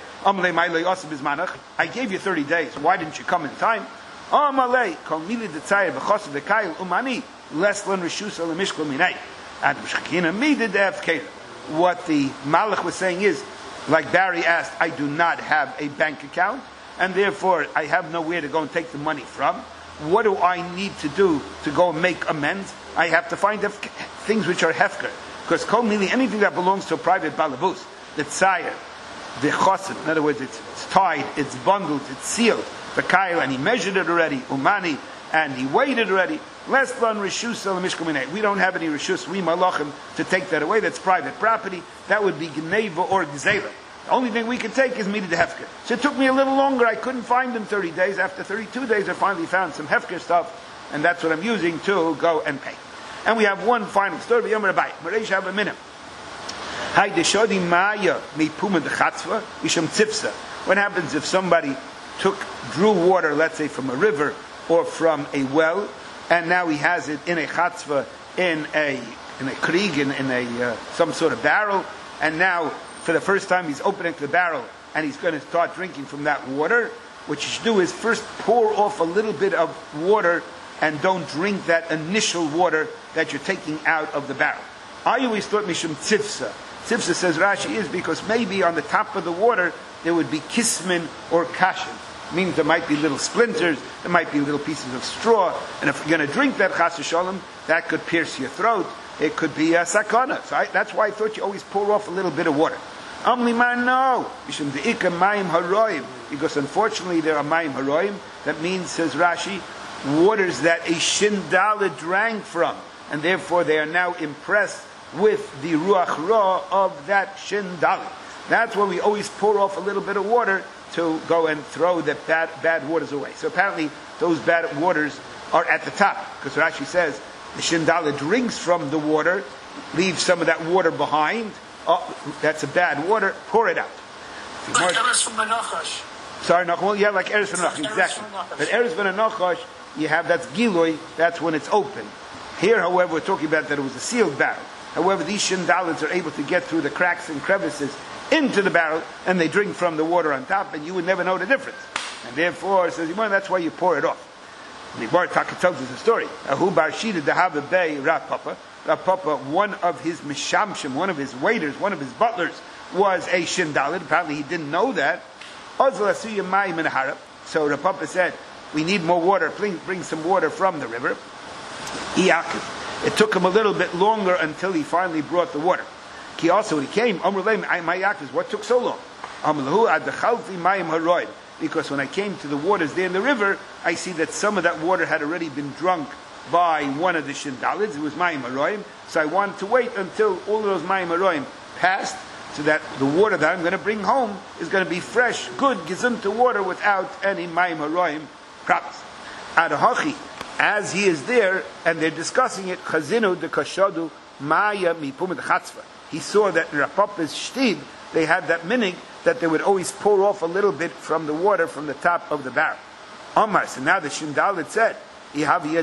Speaker 1: I gave you thirty days. Why didn't you come in time? Amalei kol mili detzayer v'chosav v'kayil umani less than reshusa lemishkol minay. And Mishkina me did the Efkeda. What the Malach was saying is, like Barry asked, I do not have a bank account, and therefore I have nowhere to go and take the money from. What do I need to do to go and make amends? I have to find things which are hefker. Because kol mili, anything that belongs to a private balabus, the tzayer, the chosav, in other words, it's, it's tied, it's bundled, it's sealed, the kail, and he measured it already, umani, and he weighed it already. Less than reshus al mishkol minay. We don't have any reshus, we malachim, to take that away. That's private property. That would be gneva or gzela. The only thing we could take is midid hefker. So it took me a little longer. I couldn't find them thirty days. After thirty-two days, I finally found some hefker stuff, and that's what I'm using to go and pay. And we have one final story. Yom Rabbi, Mareish have a minute. Hay deshodi maya mipuma dechatzva misham tzipsa. What happens if somebody took drew water, let's say from a river or from a well, and now he has it in a chatzva, in a in a krieg, in, in a uh, some sort of barrel, and now for the first time he's opening the barrel and he's going to start drinking from that water. What you should do is first pour off a little bit of water and don't drink that initial water that you're taking out of the barrel. I always thought mishum tzivsa. Tzivsa, says Rashi, is because maybe on the top of the water there would be kismin or kashin. Means there might be little splinters, there might be little pieces of straw, and if you're going to drink that chas v'sholem, that could pierce your throat. It could be a sakana. So I, that's why I thought you always pour off a little bit of water. Amli man, no. Because unfortunately there are mayim haroim. That means, says Rashi, waters that a shindala drank from, and therefore they are now impressed with the ruach ra of that shindala. That's why we always pour off a little bit of water to go and throw the bad, bad waters away. So apparently those bad waters are at the top, because Rashi says the shindala drinks from the water, leaves some of that water behind. Oh, that's a bad water, pour it out.
Speaker 3: Like Eretz from the Nachash.
Speaker 1: Sorry, Nachash. Well, yeah, like Eretz from the Nachash, exactly. But Eretz from the Nachash, you have, that's Giloi, that's when it's open. Here, however, we're talking about that it was a sealed barrel. However, these shindalins are able to get through the cracks and crevices into the barrel, and they drink from the water on top, and you would never know the difference. And therefore, says Yimon, that's why you pour it off. The Bar Taka tells us a story. Ahu Bar Shida Dehava Bey Rav Papa. Rav Papa, one of his mishamshim, one of his waiters, one of his butlers, was a shindalid. Apparently he didn't know that. So Rav Papa said, we need more water. Bring, bring some water from the river. It took him a little bit longer until he finally brought the water. He also, when he came, what took so long? Because when I came to the waters there in the river, I see that some of that water had already been drunk by one of the shindalids. It was mayim haroim. So I wanted to wait until all of those mayim haroim passed, so that the water that I'm going to bring home is going to be fresh, good, gezunta water without any mayim haroim problems. Adahachi, as he is there and they're discussing it, chazinu de kashadu maya mipum de chatzva. He saw that in Rav Papa's shtib, they had that minig that they would always pour off a little bit from the water from the top of the barrel. Omar, so now the Shindalit said, if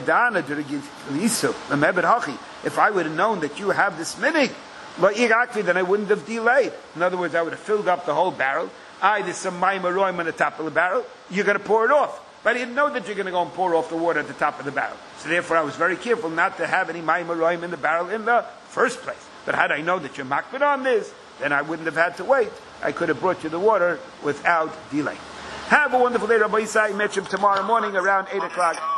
Speaker 1: I would have known that you have this minig, then I wouldn't have delayed. In other words, I would have filled up the whole barrel. I, there's some mayim haroim on the top of the barrel, you're going to pour it off. But I didn't know that you're going to go and pour off the water at the top of the barrel. So therefore I was very careful not to have any mayim haroim in the barrel in the first place. But had I known that you're makbid on this, then I wouldn't have had to wait. I could have brought you the water without delay. Have a wonderful day, Rabbi Yisai. Meet you tomorrow morning around eight o'clock.